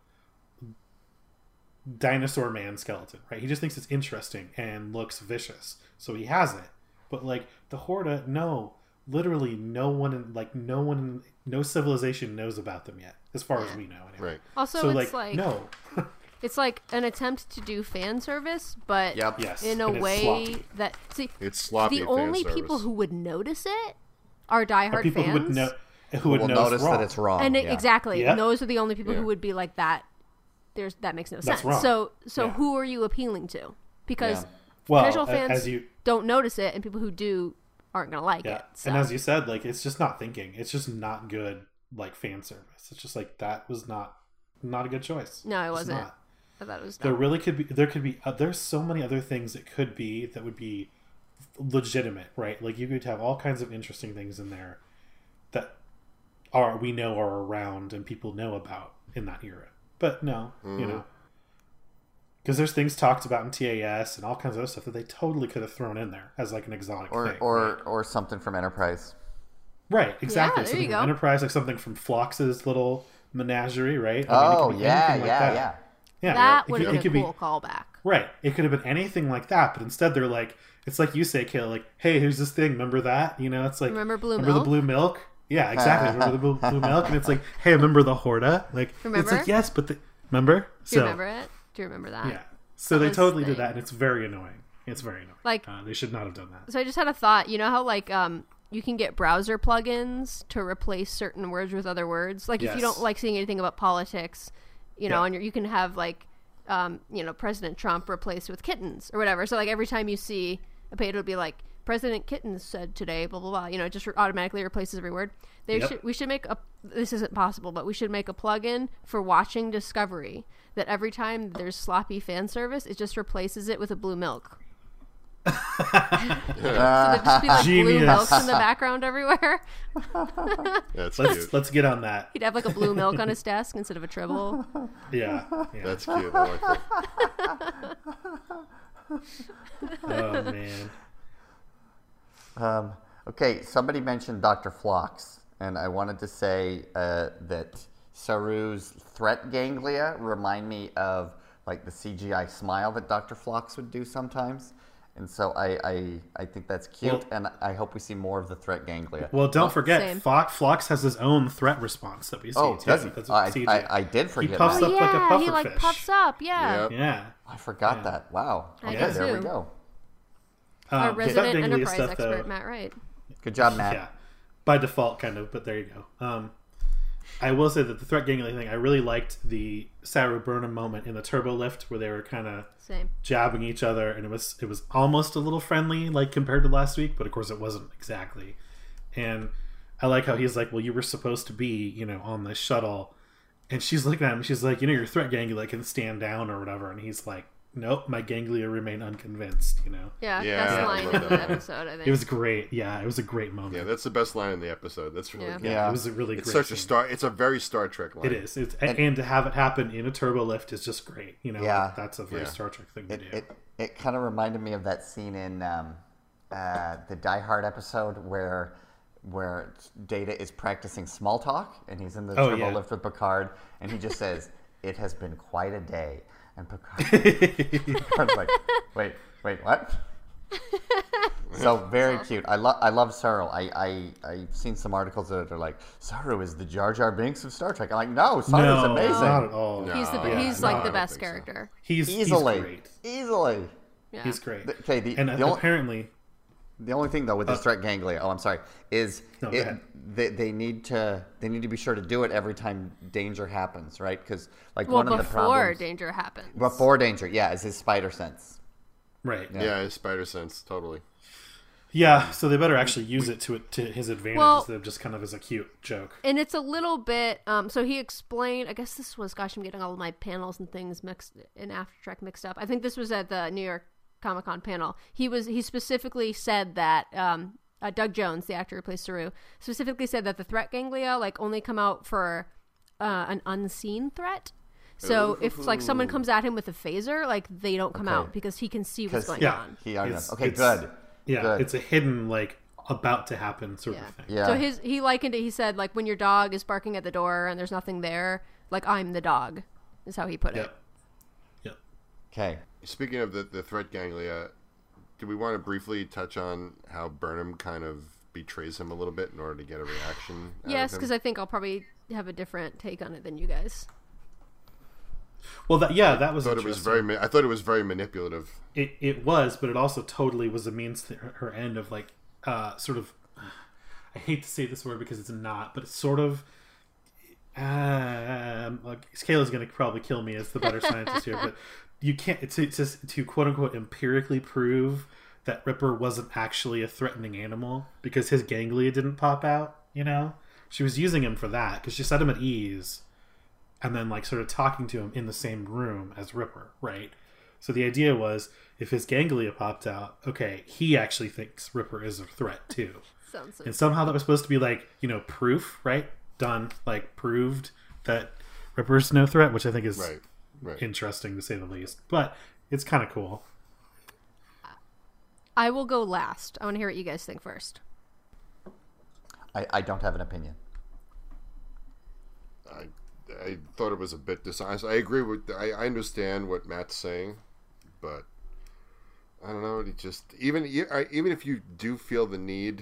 dinosaur man skeleton, right? He just thinks it's interesting and looks vicious, so he has it. But like the Horda, no, literally no one in like no one no civilization knows about them yet, as far as we know. Anyway. Right. Also, So it's like, like, no, it's like an attempt to do fan service, but Yep. yes, in a and it's way sloppy. that see It's sloppy. the fan only service. people who would notice it are diehard Are people fans. who would know who would will know notice wrong. that it's wrong. and it, yeah. exactly, Yeah. and those are the only people Yeah. who would be like that. There's that makes no That's sense. wrong. So so Yeah. who are you appealing to? Because Yeah. Well, casual a- fans as you don't notice it, and people who do aren't gonna like yeah, it. So. and as you said, like it's just not thinking. It's just not good like fan service. It's just like that was not not a good choice. No, it It's wasn't. not. I thought it was There dumb. really could be. There could be. Uh, there's so many other things it could be that would be legitimate, right? Like you could have all kinds of interesting things in there that are we know are around and people know about in that era. But no, you know, because there's things talked about in T A S and all kinds of other stuff that they totally could have thrown in there as like an exotic or thing. or right? or something from Enterprise. Right, exactly. there something you from go. Enterprise, like something from Phlox's little menagerie, right? I mean, it Oh could be yeah, anything like yeah, that. yeah. yeah. that it would could- have it could been a be- cool callback. Right. It could have been anything like that, but instead they're like, it's like you say, Kayla, like, hey, here's this thing. Remember that? You know, it's like, Remember Blue remember Milk? the blue milk? Yeah, exactly. remember the blue, blue milk? And it's like, hey, remember the Horda? Like, Remember? it's like, yes, but the, remember? Do So, you remember it? Do you remember that? yeah. So That they was totally the did thing. that, and it's very annoying. It's very annoying. Like- uh, they should not have done that. So I just had a thought. You know how like um you can get browser plugins to replace certain words with other words. Like if you Yes. don't like seeing anything about politics, you know, Yeah. and you're, you can have like um you know President Trump replaced with kittens or whatever. So like every time you see a page, it'll be like President Kittens said today, blah blah blah. You know, it just re- automatically replaces every word. They Yep. should we should make a this isn't possible, but we should make a plugin for watching Discovery that every time there's sloppy fan service, it just replaces it with a blue milk. So there'd just be like blue Genius. milks in the background everywhere. That's Let's cute. let's get on that. He'd have like a blue milk on his desk instead of a Tribble. Yeah. yeah. That's cute. I like that. Oh man. Um, okay, somebody mentioned Doctor Phlox, and I wanted to say uh, that Saru's threat ganglia remind me of like the C G I smile that Doctor Phlox would do sometimes. And so I, I, I think that's cute, Well- and I hope we see more of the threat ganglia. Well, don't forget, same. Phlox, Phlox has his own threat response that we see. oh, too. does he? That's I, C G. I, I did forget puffs that. up Oh, like a yeah, he like pufferfish. puffs up. Yeah. Yep. Yeah. I forgot Yeah. that. Wow. I Okay, did there we too. go. Our Um, resident threat ganglia enterprise stuff, expert, though, Matt Wright. Good job, Matt. Yeah, by default, kind of, but there you go. Um, I will say that the threat ganglia thing, I really liked the Saru Burnham moment in the turbo lift where they were kind of Same. jabbing each other, and it was it was almost a little friendly, like compared to last week, but of course it wasn't exactly. And I like how he's like, "Well, you were supposed to be, you know, on this shuttle," and she's looking at him. She's like, "You know, your threat ganglia can stand down or whatever," and he's like, "Nope, my ganglia remain unconvinced." You know, Yeah, Yeah, best I line love in that the line. episode, I think. it was great. Yeah, it was a great moment. Yeah, that's the best line in the episode. That's really Yeah. good. Yeah. It was a really It's great such a scene. star. It's a very Star Trek line. It is. It's, and, to have it happen in a turbo lift is just great. You know, Yeah. like, that's a very Yeah. Star Trek thing to It, do. it, it kind of reminded me of that scene in um, uh, the Die Hard episode where where Data is practicing small talk, and he's in the Oh, turbo yeah. lift with Picard, and he just says, "It has been quite a day," and Picard, Picard's like, "Wait, wait, what?" So very cute. I love I love Saru. I I I've seen some articles that are like Saru is the Jar Jar Binks of Star Trek. I'm like, no, Saru's no, amazing. not at all. No. He's the Yeah, he's no, like I the don't best think so. character. He's Easily, he's great. easily. Yeah. He's great. The- okay, the- and the uh, only- apparently, The only thing though with the threat ganglia, oh, I'm sorry, is No, go it, ahead. they, they need to they need to be sure to do it every time danger happens, right? Because like Well, one of the before problems danger happens. before danger, yeah, is his spider sense. right? Yeah. Yeah, it's Spider Sense, totally. So they better actually use it to it to his advantage Well- instead of just kind of as a cute joke. And it's a little bit. Um, so he explained. I guess this was. Gosh, I'm getting all of my panels and things mixed in After Trek mixed up. I think this was at the New York Comic Con panel. He was. He specifically said that. Um, uh, Doug Jones, the actor who plays Saru, specifically said that the threat ganglia like only come out for uh, an unseen threat. So if like someone comes at him with a phaser, like they don't come Okay. out because he can see what's 'Cause- going Yeah. on. He already It's- knows. Okay, it's- good. Yeah, Good. it's a hidden, like, about to happen sort Yeah. of thing. Yeah. So his he likened it. He said like when your dog is barking at the door and there's nothing there, like I'm the dog, is how he put it. Yep. Yep. Okay. Speaking of the, the threat ganglia, do we want to briefly touch on how Burnham kind of betrays him a little bit in order to get a reaction? out Yes, of him? because I think I'll probably have a different take on it than you guys. Well, that yeah, that was I thought it was interesting. very. ma- I thought it was very manipulative. It it was, but it also totally was a means to her, her end of like uh sort of. I hate to say this word because it's not, but it's sort of. Um, like, Kayla's going to probably kill me as the better scientist here, but you can't. It's, it's just to quote unquote empirically prove that Ripper wasn't actually a threatening animal because his ganglia didn't pop out. You know, she was using him for that because she set him at ease, and then like sort of talking to him in the same room as Ripper, right? So the idea was if his ganglia popped out, okay, he actually thinks Ripper is a threat too. Sounds so And somehow that was supposed to be like, you know, proof, right? Done, like proved that Ripper's no threat, which I think is Right. Right. interesting to say the least. But it's kind of cool. I will go last. I want to hear what you guys think first. I, I don't have an opinion. I, I thought it was a bit dishonest. I agree with. I, I understand what Matt's saying, but I don't know. It just even even if you do feel the need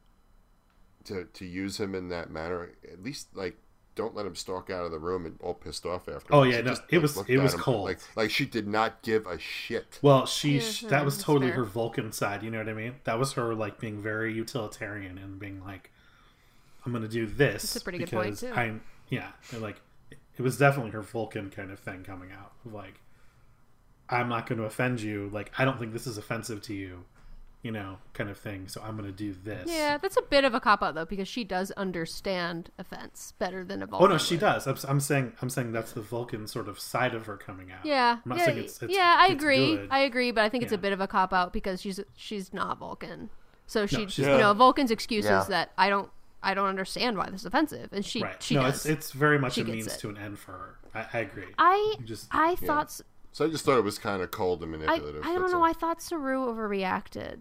to to use him in that manner, at least like don't let him stalk out of the room and all pissed off after. Oh, yeah, no, it was- looked it at was him cold. Like like she did not give a shit. Well, she Yeah, that was that's totally fair. her Vulcan side. You know what I mean? That was her like being very utilitarian and being like, "I'm going to do this." That's a pretty good point, because too. I'm yeah, and, like it was definitely her Vulcan kind of thing coming out. Like, I'm not going to offend you. Like, I don't think this is offensive to you. You know, kind of thing. So I'm going to do this. Yeah, that's a bit of a cop out though, because she does understand offense better than a Vulcan. Oh no, she would. does. I'm, I'm saying, I'm saying that's the Vulcan sort of side of her coming out. Yeah, I'm not yeah, saying it's, it's yeah. I it's agree. good. I agree, but I think it's a Yeah. bit of a cop out because she's she's not Vulcan. So she, she's you not. know, Vulcan's excuse Yeah. is that I don't I don't understand why this is offensive, and she right. she no, does. it's it's very much She a gets means it. to an end for her. I, I agree. I just I thought s So I just thought it was kind of cold and I manipulative. I don't that's know. all. I thought Saru overreacted.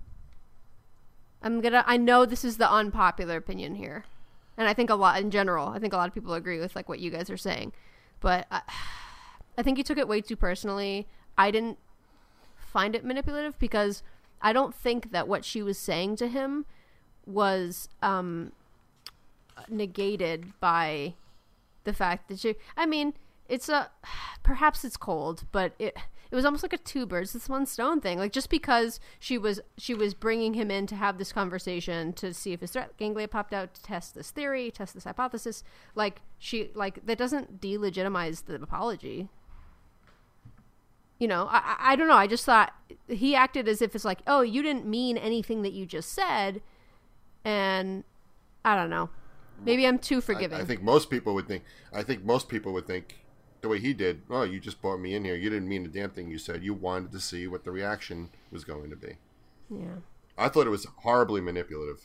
I'm gonna. I know this is the unpopular opinion here, and I think a lot in general. I think a lot of people agree with like what you guys are saying, but I, I think you took it way too personally. I didn't find it manipulative because I don't think that what she was saying to him was um, negated by the fact that she. I mean, it's a perhaps it's cold, but it it was almost like a two birds with one stone thing. Like just because she was she was bringing him in to have this conversation to see if his threat ganglia popped out, to test this theory, test this hypothesis. Like she like that doesn't delegitimize the apology. You know, I I I don't know. I just thought he acted as if it's like, oh, you didn't mean anything that you just said, and I don't know. Maybe I'm too I, forgiving. I think most people would think. I think most people would think the way he did. Oh, you just brought me in here. You didn't mean a damn thing you said. You wanted to see what the reaction was going to be. Yeah. I thought it was horribly manipulative.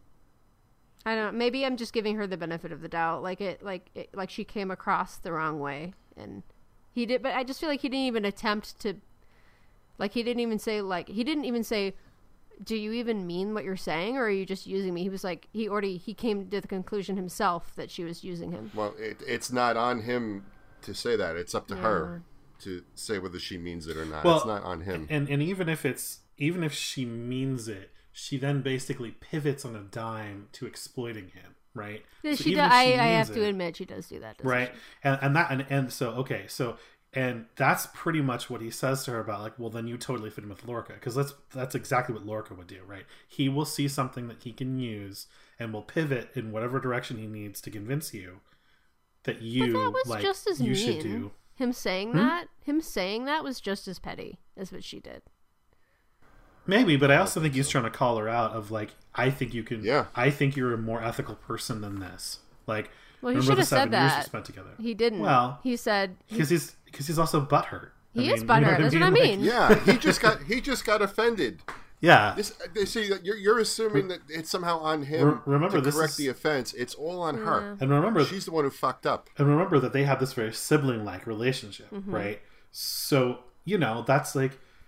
I don't know. Maybe I'm just giving her the benefit of the doubt. Like it, like it, like she came across the wrong way, and he did. But I just feel like he didn't even attempt to. Like he didn't even say like he didn't even say, "Do you even mean what you're saying, or are you just using me?" He was like he already he came to the conclusion himself that she was using him. Well, it, it's not on him to say that. It's up to Yeah. her to say whether she means it or not. Well, it's not on him. And and even if it's even if she means it, she then basically pivots on a dime to exploiting him, right? Yeah, So she even does. if I, she I means have to it- admit she does do that, doesn't right? she? And and that and, and so okay, so and that's pretty much what he says to her about like, well, then you totally fit in with Lorca because that's that's exactly what Lorca would do, right? He will see something that he can use and will pivot in whatever direction he needs to convince you that you But that was like just as you mean. should do. Him saying Hmm? that, him saying that was just as petty as what she did. Maybe, but I also think he's trying to call her out of like, I think you can. Yeah. I think you're a more ethical person than this. Like, Well, he remember should the have seven said years we that. spent together. He didn't. Well, he said he, because he's because he's also butthurt. I he is mean, you know butthurt. That's what I Like, mean. Yeah, he just got he just got offended. yeah, This, they see that you're, you're assuming that it's somehow on him Re- remember, to this correct is- the offense. It's all on her. and remember, She's the one who fucked up. and remember that they have this very sibling-like relationship, Mm-hmm. right? So you know that's like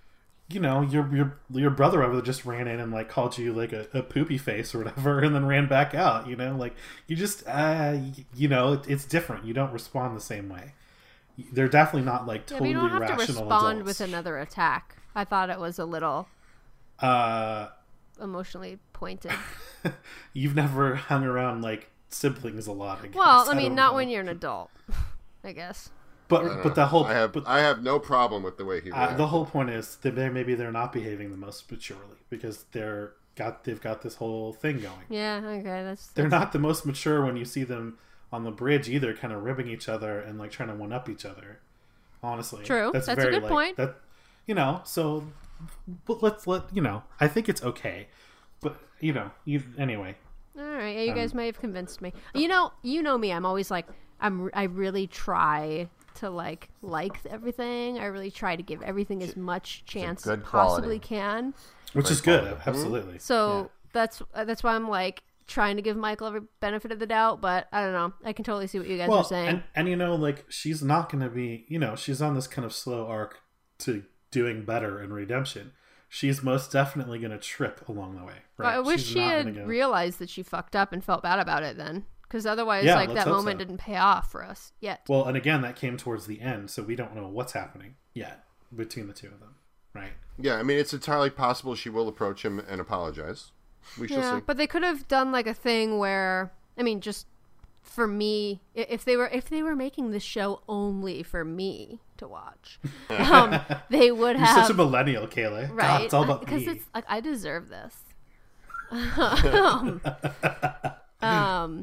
you know, your your your brother over there just ran in and like called you like a, a poopy face or whatever, and then ran back out. You know, like you just, uh, you know, it, it's different. You don't respond the same way. They're definitely not like Yeah, but totally you don't have to rational respond adults. with another attack. I thought it was a little Uh, emotionally pointed. you've never hung around like siblings a lot. I guess. Well, I mean, don't not know. when you're an adult, I guess. But I don't but know. the whole I have but, I have no problem with the way he uh, reacted. the whole point is that they maybe they're not behaving the most maturely because they're got they've got this whole thing going. Yeah, okay, that's, They're that's not the most mature when you see them on the bridge either, kind of ribbing each other and like trying to one up each other. Honestly, True. That's a good like, point. That you know, so but let's let you know. I think it's okay, but you know, you anyway. all right. Yeah, you Um, guys may have convinced me. You know, you know me. I'm always like, I'm. I really try to like like everything. I really try to give everything as much chance as good possibly quality. can. Which Great is good, quality. absolutely. So that's uh, that's why I'm like trying to give Michael every benefit of the doubt. But I don't know. I can totally see what you guys well, are saying. and and you know, like she's not going to be, you know, she's on this kind of slow arc to doing better and redemption. She's most definitely going to trip along the way. Right? I wish She's she not had gonna go- realized that she fucked up and felt bad about it then. Because otherwise, Yeah, like, let's that hope moment so. didn't pay off for us yet. Well, and again, that came towards the end, so we don't know what's happening yet between the two of them, right? Yeah, I mean, it's entirely possible she will approach him and apologize. We shall Yeah, see. but they could have done, like, a thing where, I mean, just for me, i- if they were if they were making this show only for me to watch, um, they would You're have... such a millennial, Kayla. Right? God, it's all about Because me. it's, like, I deserve this. um... um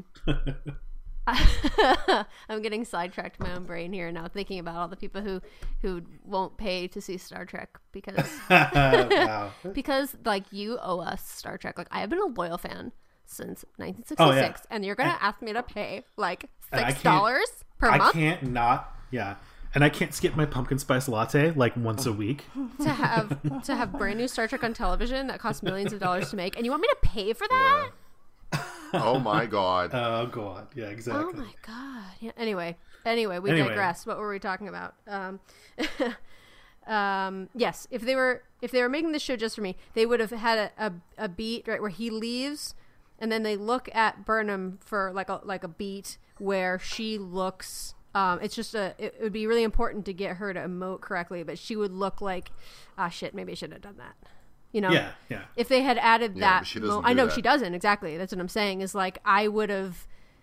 I'm getting sidetracked in my own brain here now, thinking about all the people who who won't pay to see Star Trek because Wow. because like you owe us Star Trek. Like I have been a loyal fan since nineteen sixty-six, Oh, yeah. and you're gonna ask me to pay like And I six can't- dollars per I month can't not, yeah. And I can't skip my pumpkin spice latte like once a week. to have to have brand new Star Trek on television that costs millions of dollars to make, and you want me to pay for that? Oh my god. Oh, God. Yeah, exactly. Oh my god. Yeah, anyway, anyway, we Anyway. digress. What were we talking about? Um, um, yes, if they were if they were making this show just for me, they would have had a, a, a beat right where he leaves, and then they look at Burnham for like a like a beat where she looks. Um, it's just a. It, it would be really important to get her to emote correctly, but she would look like, ah, shit. Maybe I shouldn't have done that. You know. Yeah, yeah. If they had added Yeah, that, but she doesn't mo- I do know that. she doesn't exactly. That's what I'm saying. Is like I would have,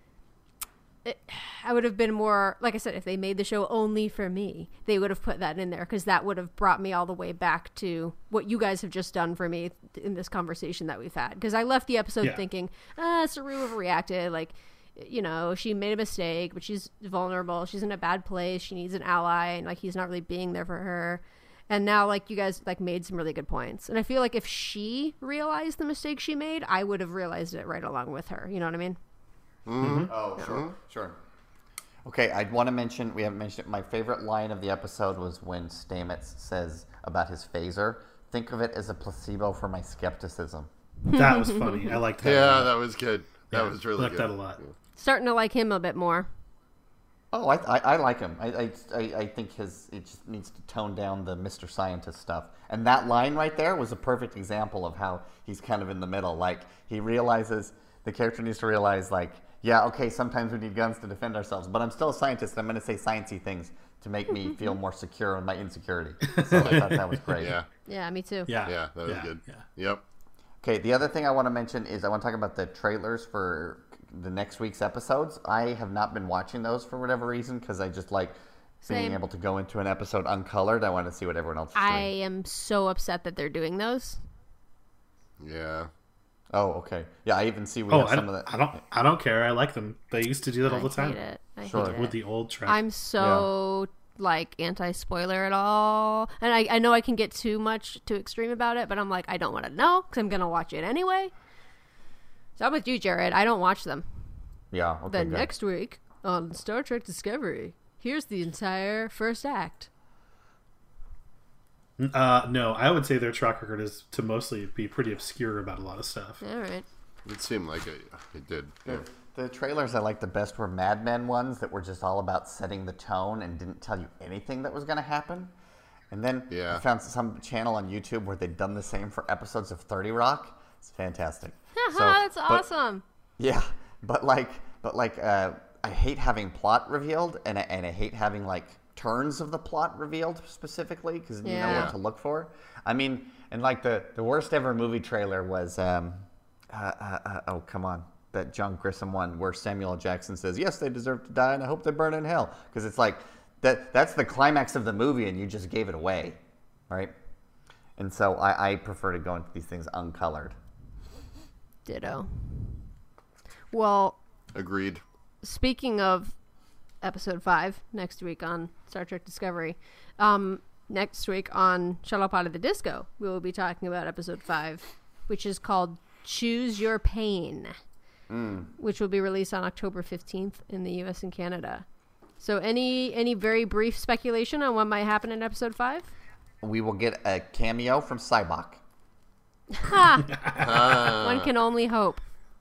it, I would have been more like I said. If they made the show only for me, they would have put that in there because that would have brought me all the way back to what you guys have just done for me in this conversation that we've had. Because I left the episode Yeah. thinking, ah, Saru overreacted. Like, you know, she made a mistake, but she's vulnerable. She's in a bad place. She needs an ally, and like he's not really being there for her. And now, like, you guys, like, made some really good points. And I feel like if she realized the mistake she made, I would have realized it right along with her. You know what I mean? Oh, sure, sure. Okay, I'd want to mention, we haven't mentioned it, my favorite line of the episode was when Stamets says about his phaser, think of it as a placebo for my skepticism. That was funny. I liked that. a Yeah, lot. that was good. That Yeah, was really I liked good. that a lot. Starting to like him a bit more. Oh, I, I, I like him. I, I, I I think his it just needs to tone down the Mister Scientist stuff. And that line right there was a perfect example of how he's kind of in the middle. Like, he realizes, the character needs to realize, like, yeah, okay, sometimes we need guns to defend ourselves, but I'm still a scientist, and I'm going to say sciencey things to make me feel more secure in my insecurity. So I thought that was great. Yeah, Yeah, me too. Yeah. yeah, that was yeah, good. Yeah. Yep. Okay, the other thing I want to mention is I want to talk about the trailers for the next week's episodes. I have not been watching those for whatever reason because I just like being Same. able to go into an episode uncolored. I want to see what everyone else is I doing. am so upset that they're doing those. Yeah. Oh, okay. Yeah, I even see we Oh, have I, some don't- of that. I don't. I don't care. I like them. They used to do that all I the time hate it. I Sure. hate with it. the old track. I'm so like anti-spoiler at all, and I, I know I can get too much too extreme about it, but I'm like I don't want to know because I'm gonna watch it anyway. So I'm with you, Jared. I don't watch them. Yeah, okay, Then good. next week on Star Trek Discovery, here's the entire first act. Uh, no, I would say their track record is to mostly be pretty obscure about a lot of stuff. All right. It seemed like it, it did. Yeah. The trailers I liked the best were Mad Men ones that were just all about setting the tone and didn't tell you anything that was going to happen. And then Yeah. I found some channel on YouTube where they'd done the same for episodes of thirty Rock. It's fantastic. So, That's but- awesome. Yeah, but like, but like, uh, I hate having plot revealed, and I, and I hate having like turns of the plot revealed specifically because you know Yeah. what to look for. I mean, and like the the worst ever movie trailer was, um, uh, uh, uh, oh come on, that John Grissom one where Samuel L. Jackson says, "Yes, they deserve to die, and I hope they burn in hell," because it's like that that's the climax of the movie, and you just gave it away, right? And so I, I prefer to go into these things uncolored. Ditto. Well, Agreed. speaking of episode five, next week on Star Trek Discovery, um, next week on Shuttle Pod of the Disco, we will be talking about episode five, which is called Choose Your Pain, Mm. which will be released on October fifteenth in the U S and Canada. So any any very brief speculation on what might happen in episode five? We will get a cameo from Cybok. Ha! Ah, One can only hope.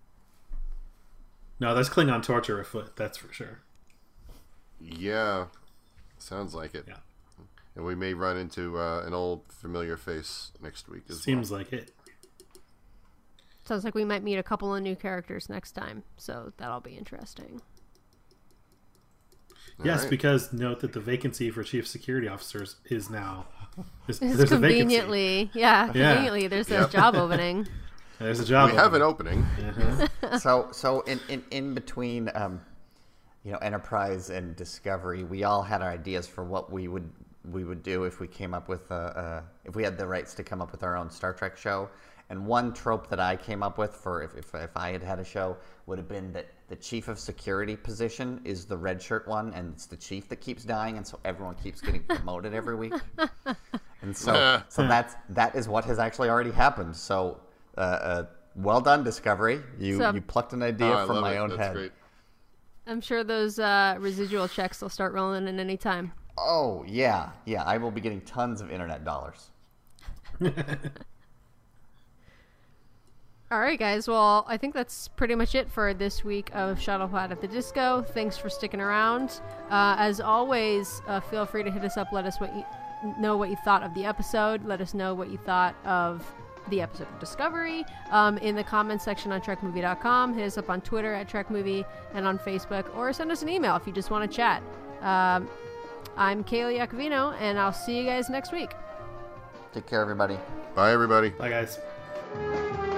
No, there's Klingon torture afoot. That's for sure. yeah, sounds like it. Yeah, And we may run into uh, an old familiar face next week as seems like it. Sounds like we might meet a couple of new characters next time, so that'll be interesting. well. Yes, Alright. because note that the vacancy for chief security officers is now. Is, It's there's a vacancy. conveniently, yeah, Yeah. conveniently, there's a Yep. job opening. There's a job. we have an opening. opening. Uh-huh. so so in, in, in between um, you know Enterprise and Discovery, we all had our ideas for what we would we would do if we came up with a, a if we had the rights to come up with our own Star Trek show. And one trope that I came up with for if, if, if I had had a show would have been that the chief of security position is the red shirt one, and it's the chief that keeps dying, and so everyone keeps getting promoted every week. And so so that's that is what has actually already happened. So uh, uh, well done, Discovery. You So- you plucked an idea Oh, I from love my it. own That's head. great. I'm sure those uh, residual checks will start rolling in any time. Oh yeah, yeah. I will be getting tons of internet dollars. All right, guys. Well, I think that's pretty much it for this week of Shuttlepod at the Disco. Thanks for sticking around. Uh, as always, uh, feel free to hit us up. Let us what you, know what you thought of the episode. Let us know what you thought of the episode of Discovery um, in the comments section on trek movie dot com. Hit us up on Twitter at TrekMovie and on Facebook, or send us an email if you just want to chat. Um, I'm Kaylee Iacovino, and I'll see you guys next week. Take care, everybody. Bye, everybody. Bye, guys.